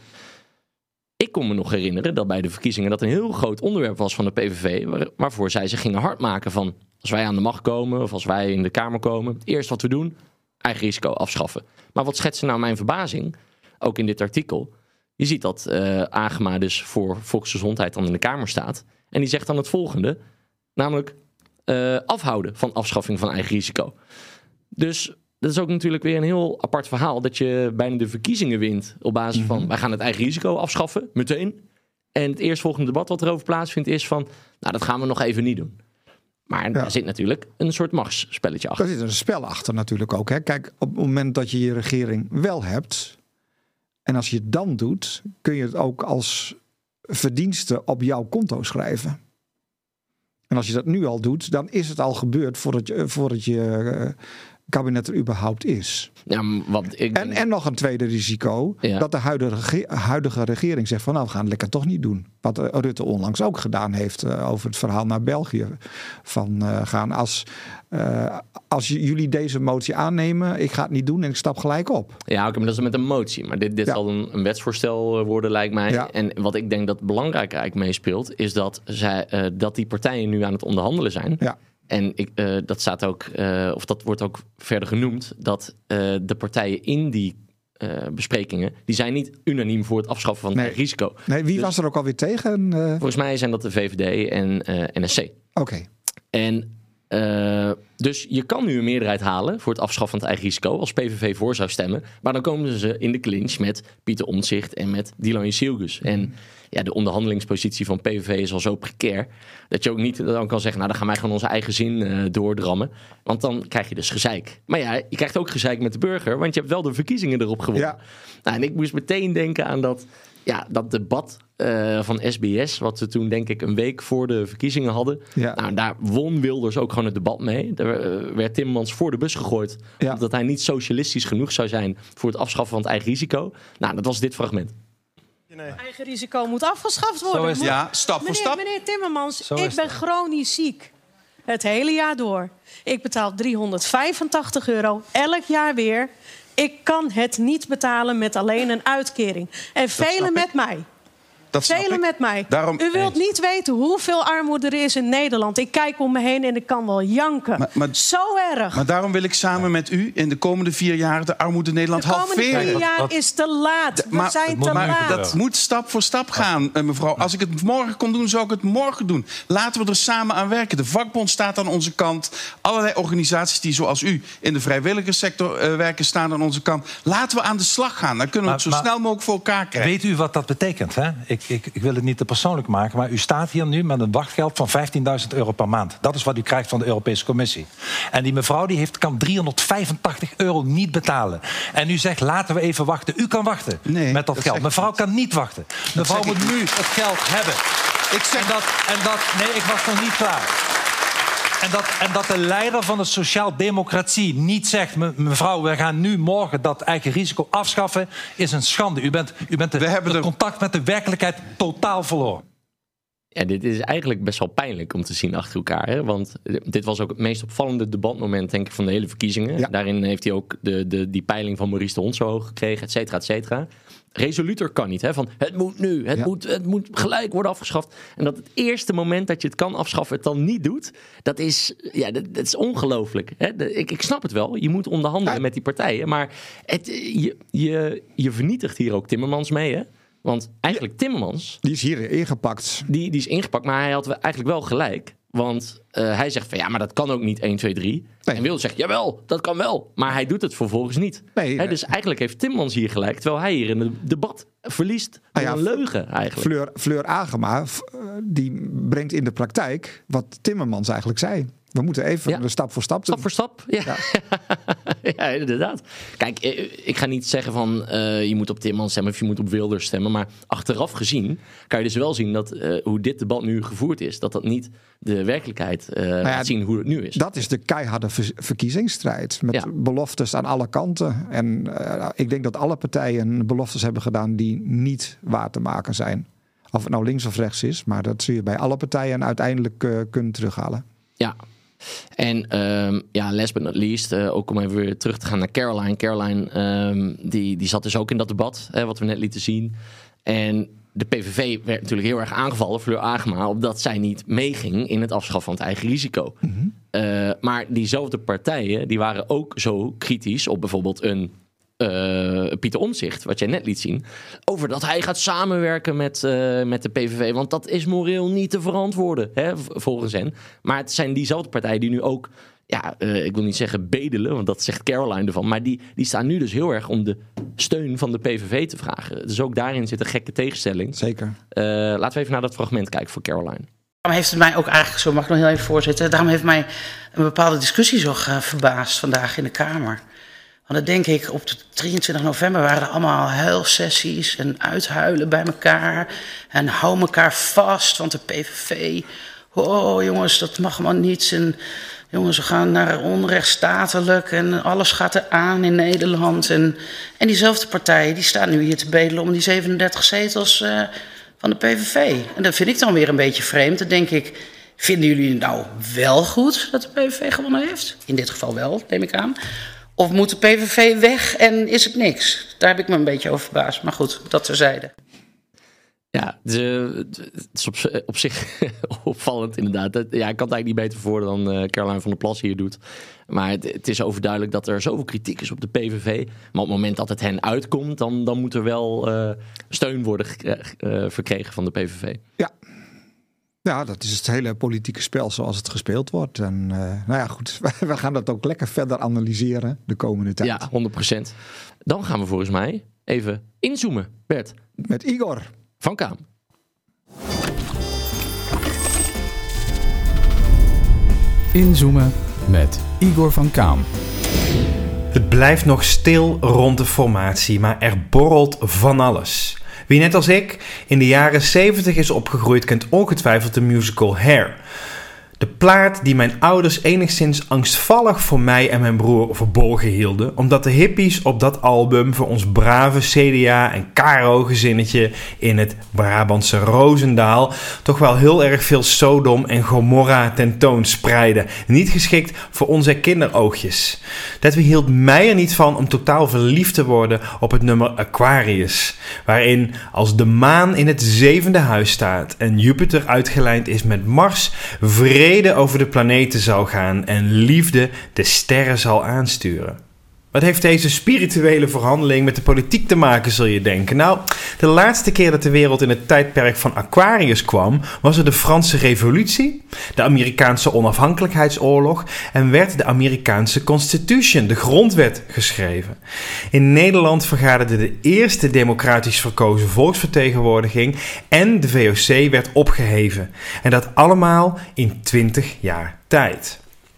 Ik kon me nog herinneren dat bij de verkiezingen... dat een heel groot onderwerp was van de P V V... Waar, waarvoor zij zich gingen hard maken van... als wij aan de macht komen of als wij in de Kamer komen... het eerste wat we doen, eigen risico afschaffen. Maar wat schetste nou mijn verbazing, ook in dit artikel... je ziet dat uh, Agema dus voor volksgezondheid dan in de Kamer staat... en die zegt dan het volgende... namelijk uh, afhouden van afschaffing van eigen risico. Dus... dat is ook natuurlijk weer een heel apart verhaal... dat je bijna de verkiezingen wint op basis van... Mm-hmm. wij gaan het eigen risico afschaffen, meteen. En het eerstvolgende debat wat erover plaatsvindt is van... nou, dat gaan we nog even niet doen. Maar ja. daar zit natuurlijk een soort machtsspelletje achter. Daar zit een spel achter natuurlijk ook. Hè. Kijk, op het moment dat je je regering wel hebt... en als je het dan doet... kun je het ook als verdienste op jouw konto schrijven. En als je dat nu al doet... dan is het al gebeurd voordat je... Voordat je uh, kabinet er überhaupt is. Ja, want ik... en, en nog een tweede risico, ja. dat de huidige, huidige regering zegt van nou, we gaan het lekker toch niet doen. Wat uh, Rutte onlangs ook gedaan heeft uh, over het verhaal naar België. Van uh, gaan als, uh, als jullie deze motie aannemen, ik ga het niet doen en ik stap gelijk op. Ja, oké, maar dat is met een motie. Maar dit, dit ja. zal een, een wetsvoorstel worden, lijkt mij. Ja. En wat ik denk dat belangrijk eigenlijk meespeelt, is dat, zij, uh, dat die partijen nu aan het onderhandelen zijn. Ja. En ik, uh, dat staat ook, uh, of dat wordt ook verder genoemd, dat uh, de partijen in die uh, besprekingen, die zijn niet unaniem voor het afschaffen van nee. het risico. Nee, wie dus, was er ook alweer tegen? Uh... Volgens mij zijn dat de V V D en uh, N S C. Oké. Okay. En uh, dus je kan nu een meerderheid halen voor het afschaffen van het eigen risico als P V V voor zou stemmen. Maar dan komen ze in de clinch met Pieter Omtzigt en met Dylan Jezielgus. En ja, de onderhandelingspositie van P V V is al zo precair dat je ook niet dan kan zeggen, nou dan gaan wij gewoon onze eigen zin uh, doordrammen. Want dan krijg je dus gezeik. Maar ja, je krijgt ook gezeik met de burger, want je hebt wel de verkiezingen erop gewonnen. Ja. Nou, en ik moest meteen denken aan dat, ja, dat debat uh, van S B S, wat we toen denk ik een week voor de verkiezingen hadden. Ja. Nou, daar won Wilders ook gewoon het debat mee. Daar uh, werd Timmermans voor de bus gegooid, ja. omdat hij niet socialistisch genoeg zou zijn voor het afschaffen van het eigen risico. Nou, dat was dit fragment. Nee. Eigen risico moet afgeschaft worden. Zo is het. Ja, stap voor meneer, stap. Meneer Timmermans, Zo ik ben chronisch ziek. Het hele jaar door. Ik betaal driehonderdvijfentachtig euro elk jaar weer. Ik kan het niet betalen met alleen een uitkering. En velen met mij. Dat Velen met mij. Daarom... U wilt niet weten hoeveel armoede er is in Nederland. Ik kijk om me heen en ik kan wel janken. Maar, maar, Zo erg. Maar daarom wil ik samen met u in de komende vier jaar de armoede in Nederland halveren. De komende vier jaar wat, wat, is te laat. We maar, zijn te maar laat. Dat moet stap voor stap gaan, mevrouw. Als ik het morgen kon doen, zou ik het morgen doen. Laten we er samen aan werken. De vakbond staat aan onze kant. Allerlei organisaties die zoals u in de vrijwilligerssector uh, werken, staan aan onze kant. Laten we aan de slag gaan. Dan kunnen we het zo maar, snel mogelijk voor elkaar krijgen. Weet u wat dat betekent, hè? Ik Ik, ik wil het niet te persoonlijk maken, maar u staat hier nu met een wachtgeld van vijftienduizend euro per maand. Dat is wat u krijgt van de Europese Commissie. En die mevrouw die heeft, kan driehonderdvijfentachtig euro niet betalen. En u zegt, laten we even wachten. U kan wachten nee, met dat, dat geld. Mevrouw kan niet wachten. Mevrouw moet nu het geld hebben. Ik zeg... en, dat, en dat... Nee, ik was nog niet klaar. En dat, en dat de leider van de sociaal-democratie niet zegt, me, mevrouw, we gaan nu morgen dat eigen risico afschaffen, is een schande. U bent, u bent de, we hebben het contact met de werkelijkheid totaal verloren. Ja, dit is eigenlijk best wel pijnlijk om te zien achter elkaar. Hè? Want dit was ook het meest opvallende debatmoment, denk ik, van de hele verkiezingen. Ja. Daarin heeft hij ook de, de, die peiling van Maurice de Hond zo hoog gekregen, et cetera, et cetera. Resoluter kan niet, hè? Van het moet nu, het, ja. moet, het moet gelijk worden afgeschaft. En dat het eerste moment dat je het kan afschaffen, het dan niet doet, dat is, ja, dat, dat is ongelooflijk. Hè? De, ik, ik snap het wel, je moet onderhandelen ja. met die partijen, maar het, je, je, je vernietigt hier ook Timmermans mee, hè? Want eigenlijk Timmermans... Die is hier ingepakt. Die, die is ingepakt, maar hij had eigenlijk wel gelijk. Want uh, hij zegt van ja, maar dat kan ook niet één, twee, drie. Nee. En Wilders zegt jawel, dat kan wel. Maar hij doet het vervolgens niet. Nee, He, dus eigenlijk heeft Timmermans hier gelijk. Terwijl hij hier in het debat verliest. Ah ja, een leugen eigenlijk. Fleur, Fleur Agema die brengt in de praktijk wat Timmermans eigenlijk zei. We moeten even ja. stap voor stap doen. Stap voor stap, ja. ja. ja, inderdaad. Kijk, ik ga niet zeggen van uh, je moet op Timmermans stemmen of je moet op Wilders stemmen. Maar achteraf gezien kan je dus wel zien dat uh, hoe dit debat nu gevoerd is, dat dat niet de werkelijkheid uh, nou ja, laat zien hoe het nu is. Dat is de keiharde ver- verkiezingsstrijd. Met ja. beloftes aan alle kanten. En uh, ik denk dat alle partijen beloftes hebben gedaan die niet waar te maken zijn. Of het nou links of rechts is. Maar dat zul je bij alle partijen uiteindelijk uh, kunnen terughalen. Ja. En um, ja, last but not least, uh, ook om even weer terug te gaan naar Caroline. Caroline, um, die, die zat dus ook in dat debat, hè, wat we net lieten zien. En de P V V werd natuurlijk heel erg aangevallen, Fleur Agema, omdat zij niet meeging in het afschaffen van het eigen risico. Mm-hmm. Uh, maar diezelfde partijen, die waren ook zo kritisch op bijvoorbeeld een Uh, Pieter Omtzigt, wat jij net liet zien, over dat hij gaat samenwerken met, uh, met de P V V, want dat is moreel niet te verantwoorden, hè, volgens hen. Maar het zijn diezelfde partijen die nu ook, ja, uh, ik wil niet zeggen bedelen, want dat zegt Caroline ervan, maar die, die staan nu dus heel erg om de steun van de P V V te vragen. Dus ook daarin zit een gekke tegenstelling. Zeker. Uh, laten we even naar dat fragment kijken voor Caroline. Daarom heeft het mij ook eigenlijk, zo mag ik nog heel even voorzitten, daarom heeft mij een bepaalde discussie zo uh, verbaasd vandaag in de Kamer. Want dan denk ik, op de drieëntwintig november waren er allemaal huilsessies en uithuilen bij elkaar. En hou elkaar vast, want de P V V, oh jongens, dat mag maar niet. En jongens, we gaan naar onrechtstatelijk en alles gaat er aan in Nederland. En, en diezelfde partijen, die staan nu hier te bedelen om die zevenendertig zetels uh, van de P V V. En dat vind ik dan weer een beetje vreemd. Dan denk ik, vinden jullie het nou wel goed dat de P V V gewonnen heeft? In dit geval wel, neem ik aan. Of moet de P V V weg en is het niks? Daar heb ik me een beetje over verbaasd. Maar goed, dat terzijde. Ja, de, het is op, op zich opvallend inderdaad. Ja, ik kan het eigenlijk niet beter voor dan uh, Caroline van der Plas hier doet. Maar het, het is overduidelijk dat er zoveel kritiek is op de P V V. Maar op het moment dat het hen uitkomt, dan, dan moet er wel uh, steun worden ge- uh, verkregen van de P V V. Ja. Ja, dat is het hele politieke spel zoals het gespeeld wordt. En uh, nou ja, goed, we gaan dat ook lekker verder analyseren de komende tijd. Ja, honderd procent. Dan gaan we volgens mij even inzoomen, Bert. Met Igor van Kaam. Inzoomen met Igor van Kaam. Het blijft nog stil rond de formatie, maar er borrelt van alles. Wie net als ik in de jaren zeventig is opgegroeid, kent ongetwijfeld de musical Hair. De plaat die mijn ouders enigszins angstvallig voor mij en mijn broer verborgen hielden, omdat de hippies op dat album voor ons brave C D A- en K R O-gezinnetje in het Brabantse Roosendaal toch wel heel erg veel Sodom en Gomorra tentoonspreiden. Niet geschikt voor onze kinderoogjes. Dat weerhield mij er niet van om totaal verliefd te worden op het nummer Aquarius, waarin als de maan in het zevende huis staat en Jupiter uitgelijnd is met Mars, vrede over de planeten zal gaan en liefde de sterren zal aansturen. Wat heeft deze spirituele verhandeling met de politiek te maken, zul je denken? Nou, de laatste keer dat de wereld in het tijdperk van Aquarius kwam, was er de Franse Revolutie, de Amerikaanse onafhankelijkheidsoorlog en werd de Amerikaanse Constitution, de grondwet, geschreven. In Nederland vergaderde de eerste democratisch verkozen volksvertegenwoordiging en de V O C werd opgeheven. En dat allemaal in twintig jaar tijd.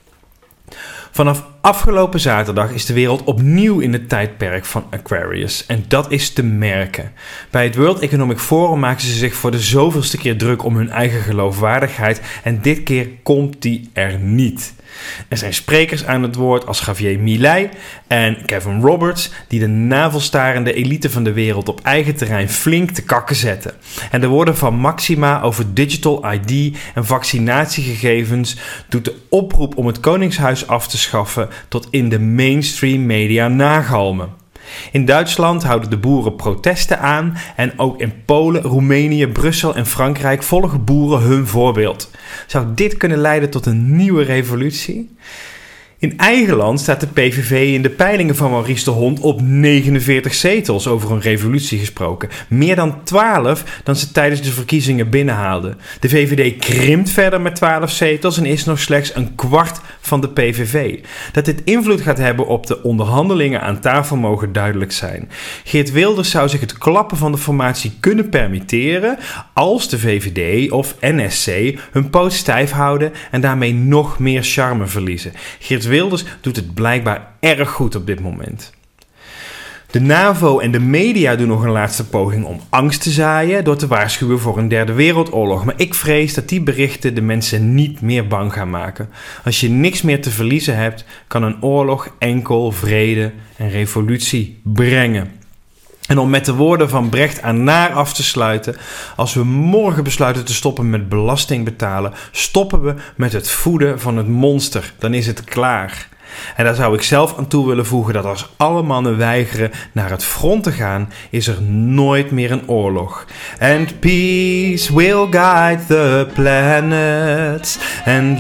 Vanaf afgelopen zaterdag is de wereld opnieuw in het tijdperk van Aquarius. En dat is te merken. Bij het World Economic Forum maken ze zich voor de zoveelste keer druk om hun eigen geloofwaardigheid. En dit keer komt die er niet. Er zijn sprekers aan het woord als Javier Milei en Kevin Roberts, die de navelstarende elite van de wereld op eigen terrein flink te kakken zetten. En de woorden van Maxima over digital I D en vaccinatiegegevens doet de oproep om het Koningshuis af te schaffen tot in de mainstream media nagalmen. In Duitsland houden de boeren protesten aan en ook in Polen, Roemenië, Brussel en Frankrijk volgen boeren hun voorbeeld. Zou dit kunnen leiden tot een nieuwe revolutie? In eigen land staat de P V V in de peilingen van Maurice de Hond op negenenveertig zetels, over een revolutie gesproken. Meer dan twaalf dan ze tijdens de verkiezingen binnenhaalden. De V V D krimpt verder met twaalf zetels en is nog slechts een kwart van de P V V. Dat dit invloed gaat hebben op de onderhandelingen aan tafel mogen duidelijk zijn. Geert Wilders zou zich het klappen van de formatie kunnen permitteren als de V V D of N S C hun poot stijf houden en daarmee nog meer charme verliezen. Geert Wilders doet het blijkbaar erg goed op dit moment. De NAVO en de media doen nog een laatste poging om angst te zaaien door te waarschuwen voor een derde wereldoorlog. Maar ik vrees dat die berichten de mensen niet meer bang gaan maken. Als je niks meer te verliezen hebt, kan een oorlog enkel vrede en revolutie brengen. En om met de woorden van Brecht aan Naar af te sluiten, als we morgen besluiten te stoppen met belasting betalen, stoppen we met het voeden van het monster. Dan is het klaar. En daar zou ik zelf aan toe willen voegen dat als alle mannen weigeren naar het front te gaan, is er nooit meer een oorlog. And peace will guide the planets, and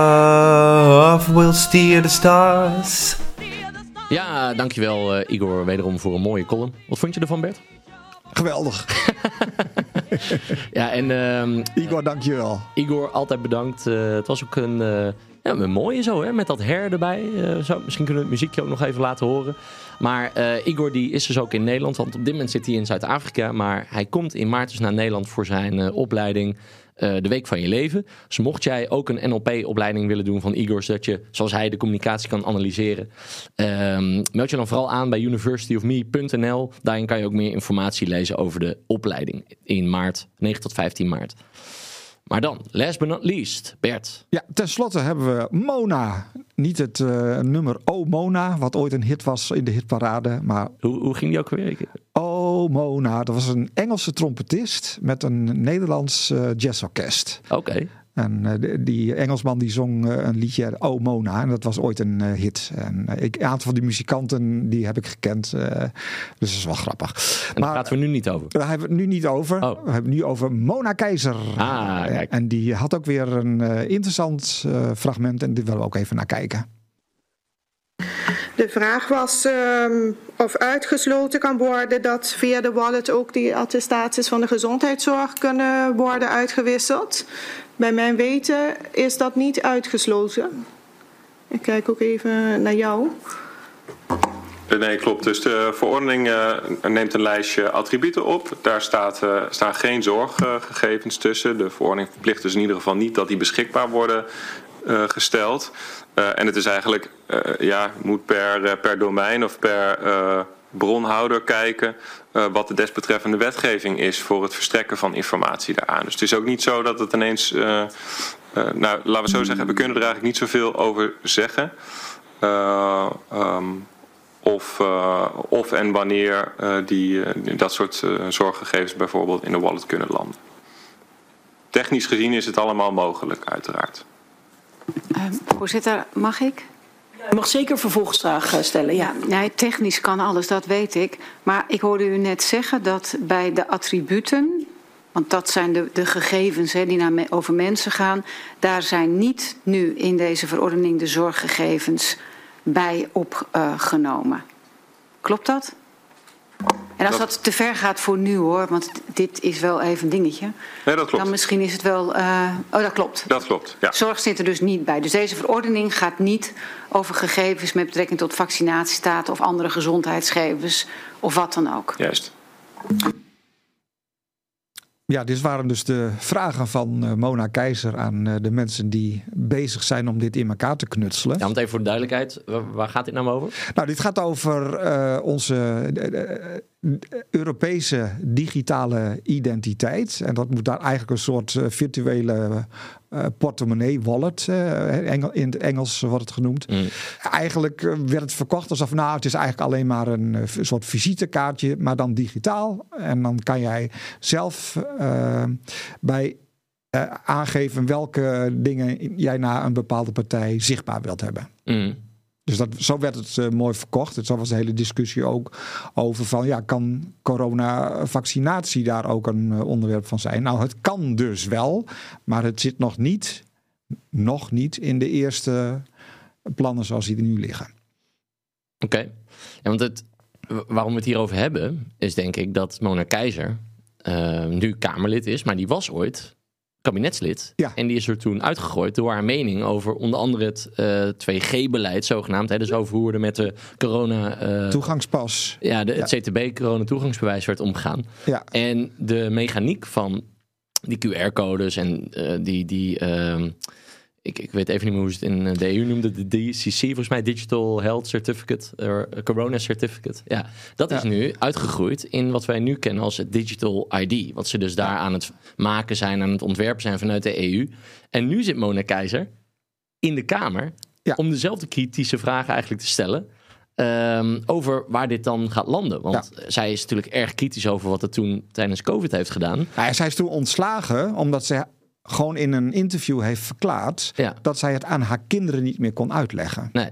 love will steer the stars. Ja, dankjewel uh, Igor wederom voor een mooie column. Wat vond je ervan, Bert? Geweldig. ja, en um, Igor, dankjewel. Igor, altijd bedankt. Uh, het was ook een, uh, ja, een mooie zo, hè, met dat her erbij. Uh, zo, misschien kunnen we het muziekje ook nog even laten horen. Maar uh, Igor die is dus ook in Nederland, want op dit moment zit hij in Zuid-Afrika. Maar hij komt in maart dus naar Nederland voor zijn uh, opleiding uh, De Week van Je Leven. Dus mocht jij ook een N L P-opleiding willen doen van Igor, zodat je, zoals hij, de communicatie kan analyseren, um, meld je dan vooral aan bij university of me punt n l. Daarin kan je ook meer informatie lezen over de opleiding in maart, negen tot vijftien maart. Maar dan, last but not least, Bert. Ja, tenslotte hebben we Mona. Niet het uh, nummer Oh Mona, wat ooit een hit was in de hitparade. Maar hoe, hoe ging die ook weer? Oh Mona, dat was een Engelse trompetist met een Nederlands uh, jazzorkest. Oké. Okay. En uh, die Engelsman die zong uh, een liedje Oh Mona. En dat was ooit een uh, hit. En uh, ik, een aantal van die muzikanten die heb ik gekend. Uh, dus dat is wel grappig. En daar praten we nu niet over? Daar hebben we het nu niet over. Oh. We hebben het nu over Mona Keizer. Ah, kijk. En die had ook weer een uh, interessant uh, fragment. En die willen we ook even naar kijken. De vraag was um, of uitgesloten kan worden dat via de wallet ook die attestaties van de gezondheidszorg kunnen worden uitgewisseld. Bij mijn weten is dat niet uitgesloten. Ik kijk ook even naar jou. Nee, klopt. Dus de verordening uh, neemt een lijstje attributen op. Daar staat, uh, staan geen zorggegevens tussen. De verordening verplicht dus in ieder geval niet dat die beschikbaar worden uh, gesteld. Uh, en het is eigenlijk, uh, ja, moet per, uh, per domein of per uh, bronhouder kijken uh, wat de desbetreffende wetgeving is voor het verstrekken van informatie daaraan. Dus het is ook niet zo dat het ineens, uh, uh, nou laten we zo zeggen, we kunnen er eigenlijk niet zoveel over zeggen. Uh, um, of, uh, of en wanneer uh, die, uh, dat soort uh, zorggegevens bijvoorbeeld in de wallet kunnen landen. Technisch gezien is het allemaal mogelijk, uiteraard. Uh, voorzitter, mag ik? U mag zeker vervolgvragen stellen, ja. Nee, technisch kan alles, dat weet ik. Maar ik hoorde u net zeggen dat bij de attributen, want dat zijn de, de gegevens hè, die naar me, over mensen gaan, daar zijn niet nu in deze verordening de zorggegevens bij opgenomen. Uh, Klopt dat? En als dat... dat te ver gaat voor nu hoor, want dit is wel even een dingetje. Nee, dat klopt. Dan misschien is het wel... Uh, oh, dat klopt. Dat klopt, ja. Zorg zit er dus niet bij. Dus deze verordening gaat niet over gegevens met betrekking tot vaccinatiestaten of andere gezondheidsgegevens of wat dan ook. Juist. Ja, dit waren dus de vragen van uh, Mona Keizer aan uh, de mensen die bezig zijn om dit in elkaar te knutselen. Ja, want even voor de duidelijkheid, waar, waar gaat dit nou over? Nou, dit gaat over uh, onze uh, uh, Europese digitale identiteit. En dat moet daar eigenlijk een soort uh, virtuele uh, portemonnee, wallet, uh, in het Engels wordt het genoemd. Mm. Eigenlijk uh, werd het verkocht alsof, nou, het is eigenlijk alleen maar een uh, soort visitekaartje, maar dan digitaal. En dan kan jij zelf uh, bij uh, aangeven welke dingen jij naar een bepaalde partij zichtbaar wilt hebben. Mm. Dus dat, zo werd het uh, mooi verkocht. Dus zo was de hele discussie ook over van, ja, kan coronavaccinatie daar ook een uh, onderwerp van zijn? Nou, het kan dus wel, maar het zit nog niet, nog niet in de eerste plannen zoals die er nu liggen. Oké. Okay. Ja, want het, waarom we het hierover hebben, is denk ik dat Mona Keizer uh, nu Kamerlid is, maar die was ooit kabinetslid. Ja. En die is er toen uitgegooid door haar mening over onder andere het uh, twee G beleid, zogenaamd. Hè, dus over hoe er met de corona... Uh, Toegangspas. Ja, de, het ja. C T B, corona-toegangsbewijs, werd omgegaan. Ja. En de mechaniek van die Q R-codes en uh, die... die uh, Ik, ik weet even niet meer hoe ze het in de E U noemde. De D C C, volgens mij Digital Health Certificate. Uh, Corona Certificate. Ja, dat is ja. nu uitgegroeid in wat wij nu kennen als het Digital I D. Wat ze dus daar aan het maken zijn, aan het ontwerpen zijn vanuit de E U. En nu zit Mona Keizer in de Kamer ja. om dezelfde kritische vragen eigenlijk te stellen. Um, over waar dit dan gaat landen. Want ja. zij is natuurlijk erg kritisch over wat het toen tijdens COVID heeft gedaan. Ja, zij is toen ontslagen omdat ze... gewoon in een interview heeft verklaard... Ja. dat zij het aan haar kinderen niet meer kon uitleggen. Nee.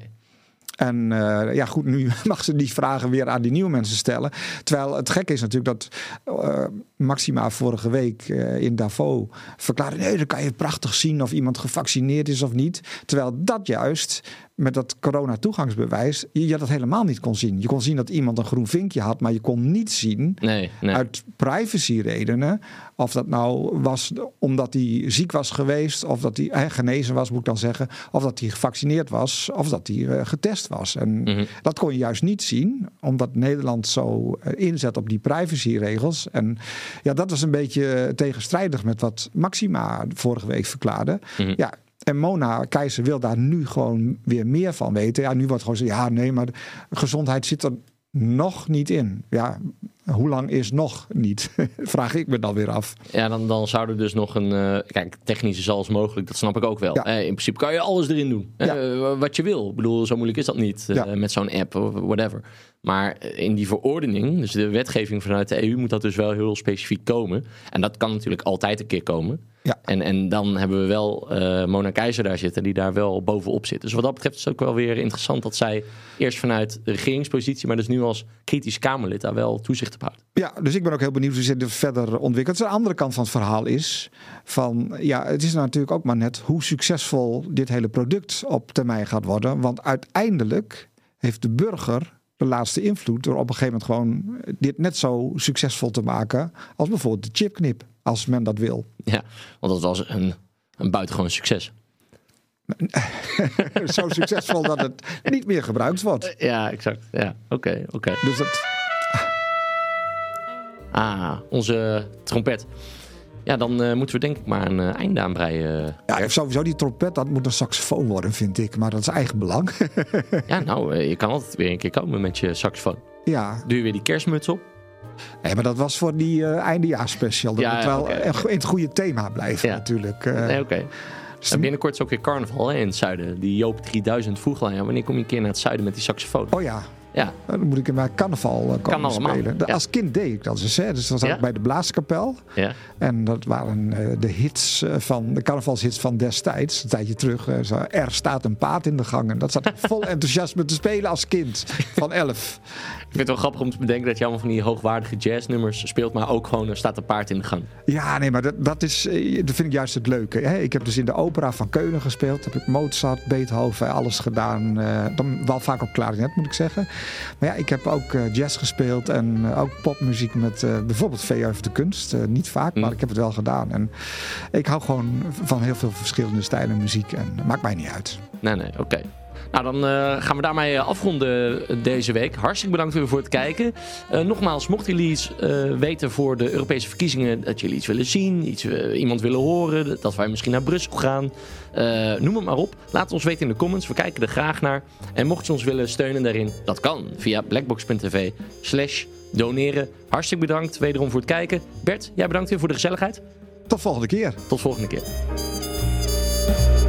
En uh, ja goed, nu mag ze die vragen weer aan die nieuwe mensen stellen. Terwijl het gekke is natuurlijk dat uh, Maxima vorige week uh, in Davos verklaarde... nee, dan kan je prachtig zien of iemand gevaccineerd is of niet. Terwijl dat juist... met dat corona-toegangsbewijs, je dat helemaal niet kon zien. Je kon zien dat iemand een groen vinkje had, maar je kon niet zien... Nee, nee. uit privacyredenen... of dat nou was omdat hij ziek was geweest... of dat hij eh, genezen was, moet ik dan zeggen... of dat hij gevaccineerd was, of dat hij uh, getest was. En mm-hmm. dat kon je juist niet zien... omdat Nederland zo uh, inzet op die privacyregels. En ja, dat was een beetje tegenstrijdig... met wat Maxima vorige week verklaarde. Mm-hmm. Ja. En Mona Keizer wil daar nu gewoon weer meer van weten. Ja, nu wordt gewoon gezegd, ja, nee, maar de gezondheid zit er nog niet in. Ja, hoe lang is nog niet? Vraag ik me dan weer af. Ja, dan, dan zou er dus nog een... Uh, kijk, technisch is alles mogelijk, dat snap ik ook wel. Ja. Uh, in principe kan je alles erin doen. Ja. Uh, wat je wil. Ik bedoel, zo moeilijk is dat niet. Uh, ja. Met zo'n app of whatever. Maar in die verordening, dus de wetgeving vanuit de E U... moet dat dus wel heel specifiek komen. En dat kan natuurlijk altijd een keer komen. Ja. En, en dan hebben we wel uh, Mona Keizer daar zitten... die daar wel bovenop zit. Dus wat dat betreft is het ook wel weer interessant... dat zij eerst vanuit de regeringspositie... maar dus nu als kritisch Kamerlid daar wel toezicht op houdt. Ja, dus ik ben ook heel benieuwd hoe ze dit verder ontwikkelt. De andere kant van het verhaal is... van ja, het is natuurlijk ook maar net... hoe succesvol dit hele product op termijn gaat worden. Want uiteindelijk heeft de burger... de laatste invloed door op een gegeven moment gewoon dit net zo succesvol te maken als bijvoorbeeld de chipknip, als men dat wil. Ja, want dat was een, een buitengewoon succes. Zo succesvol dat het niet meer gebruikt wordt. Ja, exact. Ja, oké, okay, oké. Okay. Dus dat... Ah, onze trompet. Ja, dan uh, moeten we denk ik maar een uh, einde aanbreien. Ja, sowieso die trompet, dat moet een saxofoon worden, vind ik. Maar dat is eigen belang. Ja, nou, uh, je kan altijd weer een keer komen met je saxofoon. Ja. Doe je weer die kerstmuts op? Nee, maar dat was voor die uh, eindejaarsspecial. Dat ja, moet wel okay, okay. in het goede thema blijven ja. natuurlijk. Uh, nee, oké. Okay. Dus binnenkort is ook weer carnaval hè, in het zuiden. Die Joop drieduizend vroeg al. Ja, wanneer kom je een keer naar het zuiden met die saxofoon? Oh ja. Ja. Dan moet ik in mijn carnaval uh, komen kan spelen. Ja. Als kind deed ik dat dus. Hè. Dus dat was ja? bij de Blaaskapel. Ja. En dat waren uh, de hits uh, van de carnavalshits van destijds. Een tijdje terug. Uh, zo, er staat een paard in de gang. En dat zat vol enthousiasme te spelen als kind van elf. Ik vind het wel grappig om te bedenken dat je allemaal van die hoogwaardige jazznummers speelt. Maar ook gewoon er staat een paard in de gang. Ja, nee, maar dat, dat, is, dat vind ik juist het leuke. Hè. Ik heb dus in de opera van Keunen gespeeld. Heb ik Mozart, Beethoven, alles gedaan. Uh, dan wel vaak op klarinet moet ik zeggen. Maar ja, ik heb ook uh, jazz gespeeld en uh, ook popmuziek met uh, bijvoorbeeld V F de Kunst. Uh, niet vaak, mm. maar ik heb het wel gedaan. En ik hou gewoon van heel veel verschillende stijlen muziek en dat maakt mij niet uit. Nee, nee, oké. Okay. Nou, dan uh, gaan we daarmee afronden deze week. Hartstikke bedankt weer voor het kijken. Uh, nogmaals, mochten jullie iets uh, weten voor de Europese verkiezingen... dat jullie iets willen zien, iets, uh, iemand willen horen... dat wij misschien naar Brussel gaan... Uh, noem het maar op. Laat het ons weten in de comments. We kijken er graag naar. En mocht je ons willen steunen daarin, dat kan via blackbox.tv slash doneren. Hartstikke bedankt wederom voor het kijken. Bert, jij bedankt weer voor de gezelligheid. Tot volgende keer. Tot volgende keer.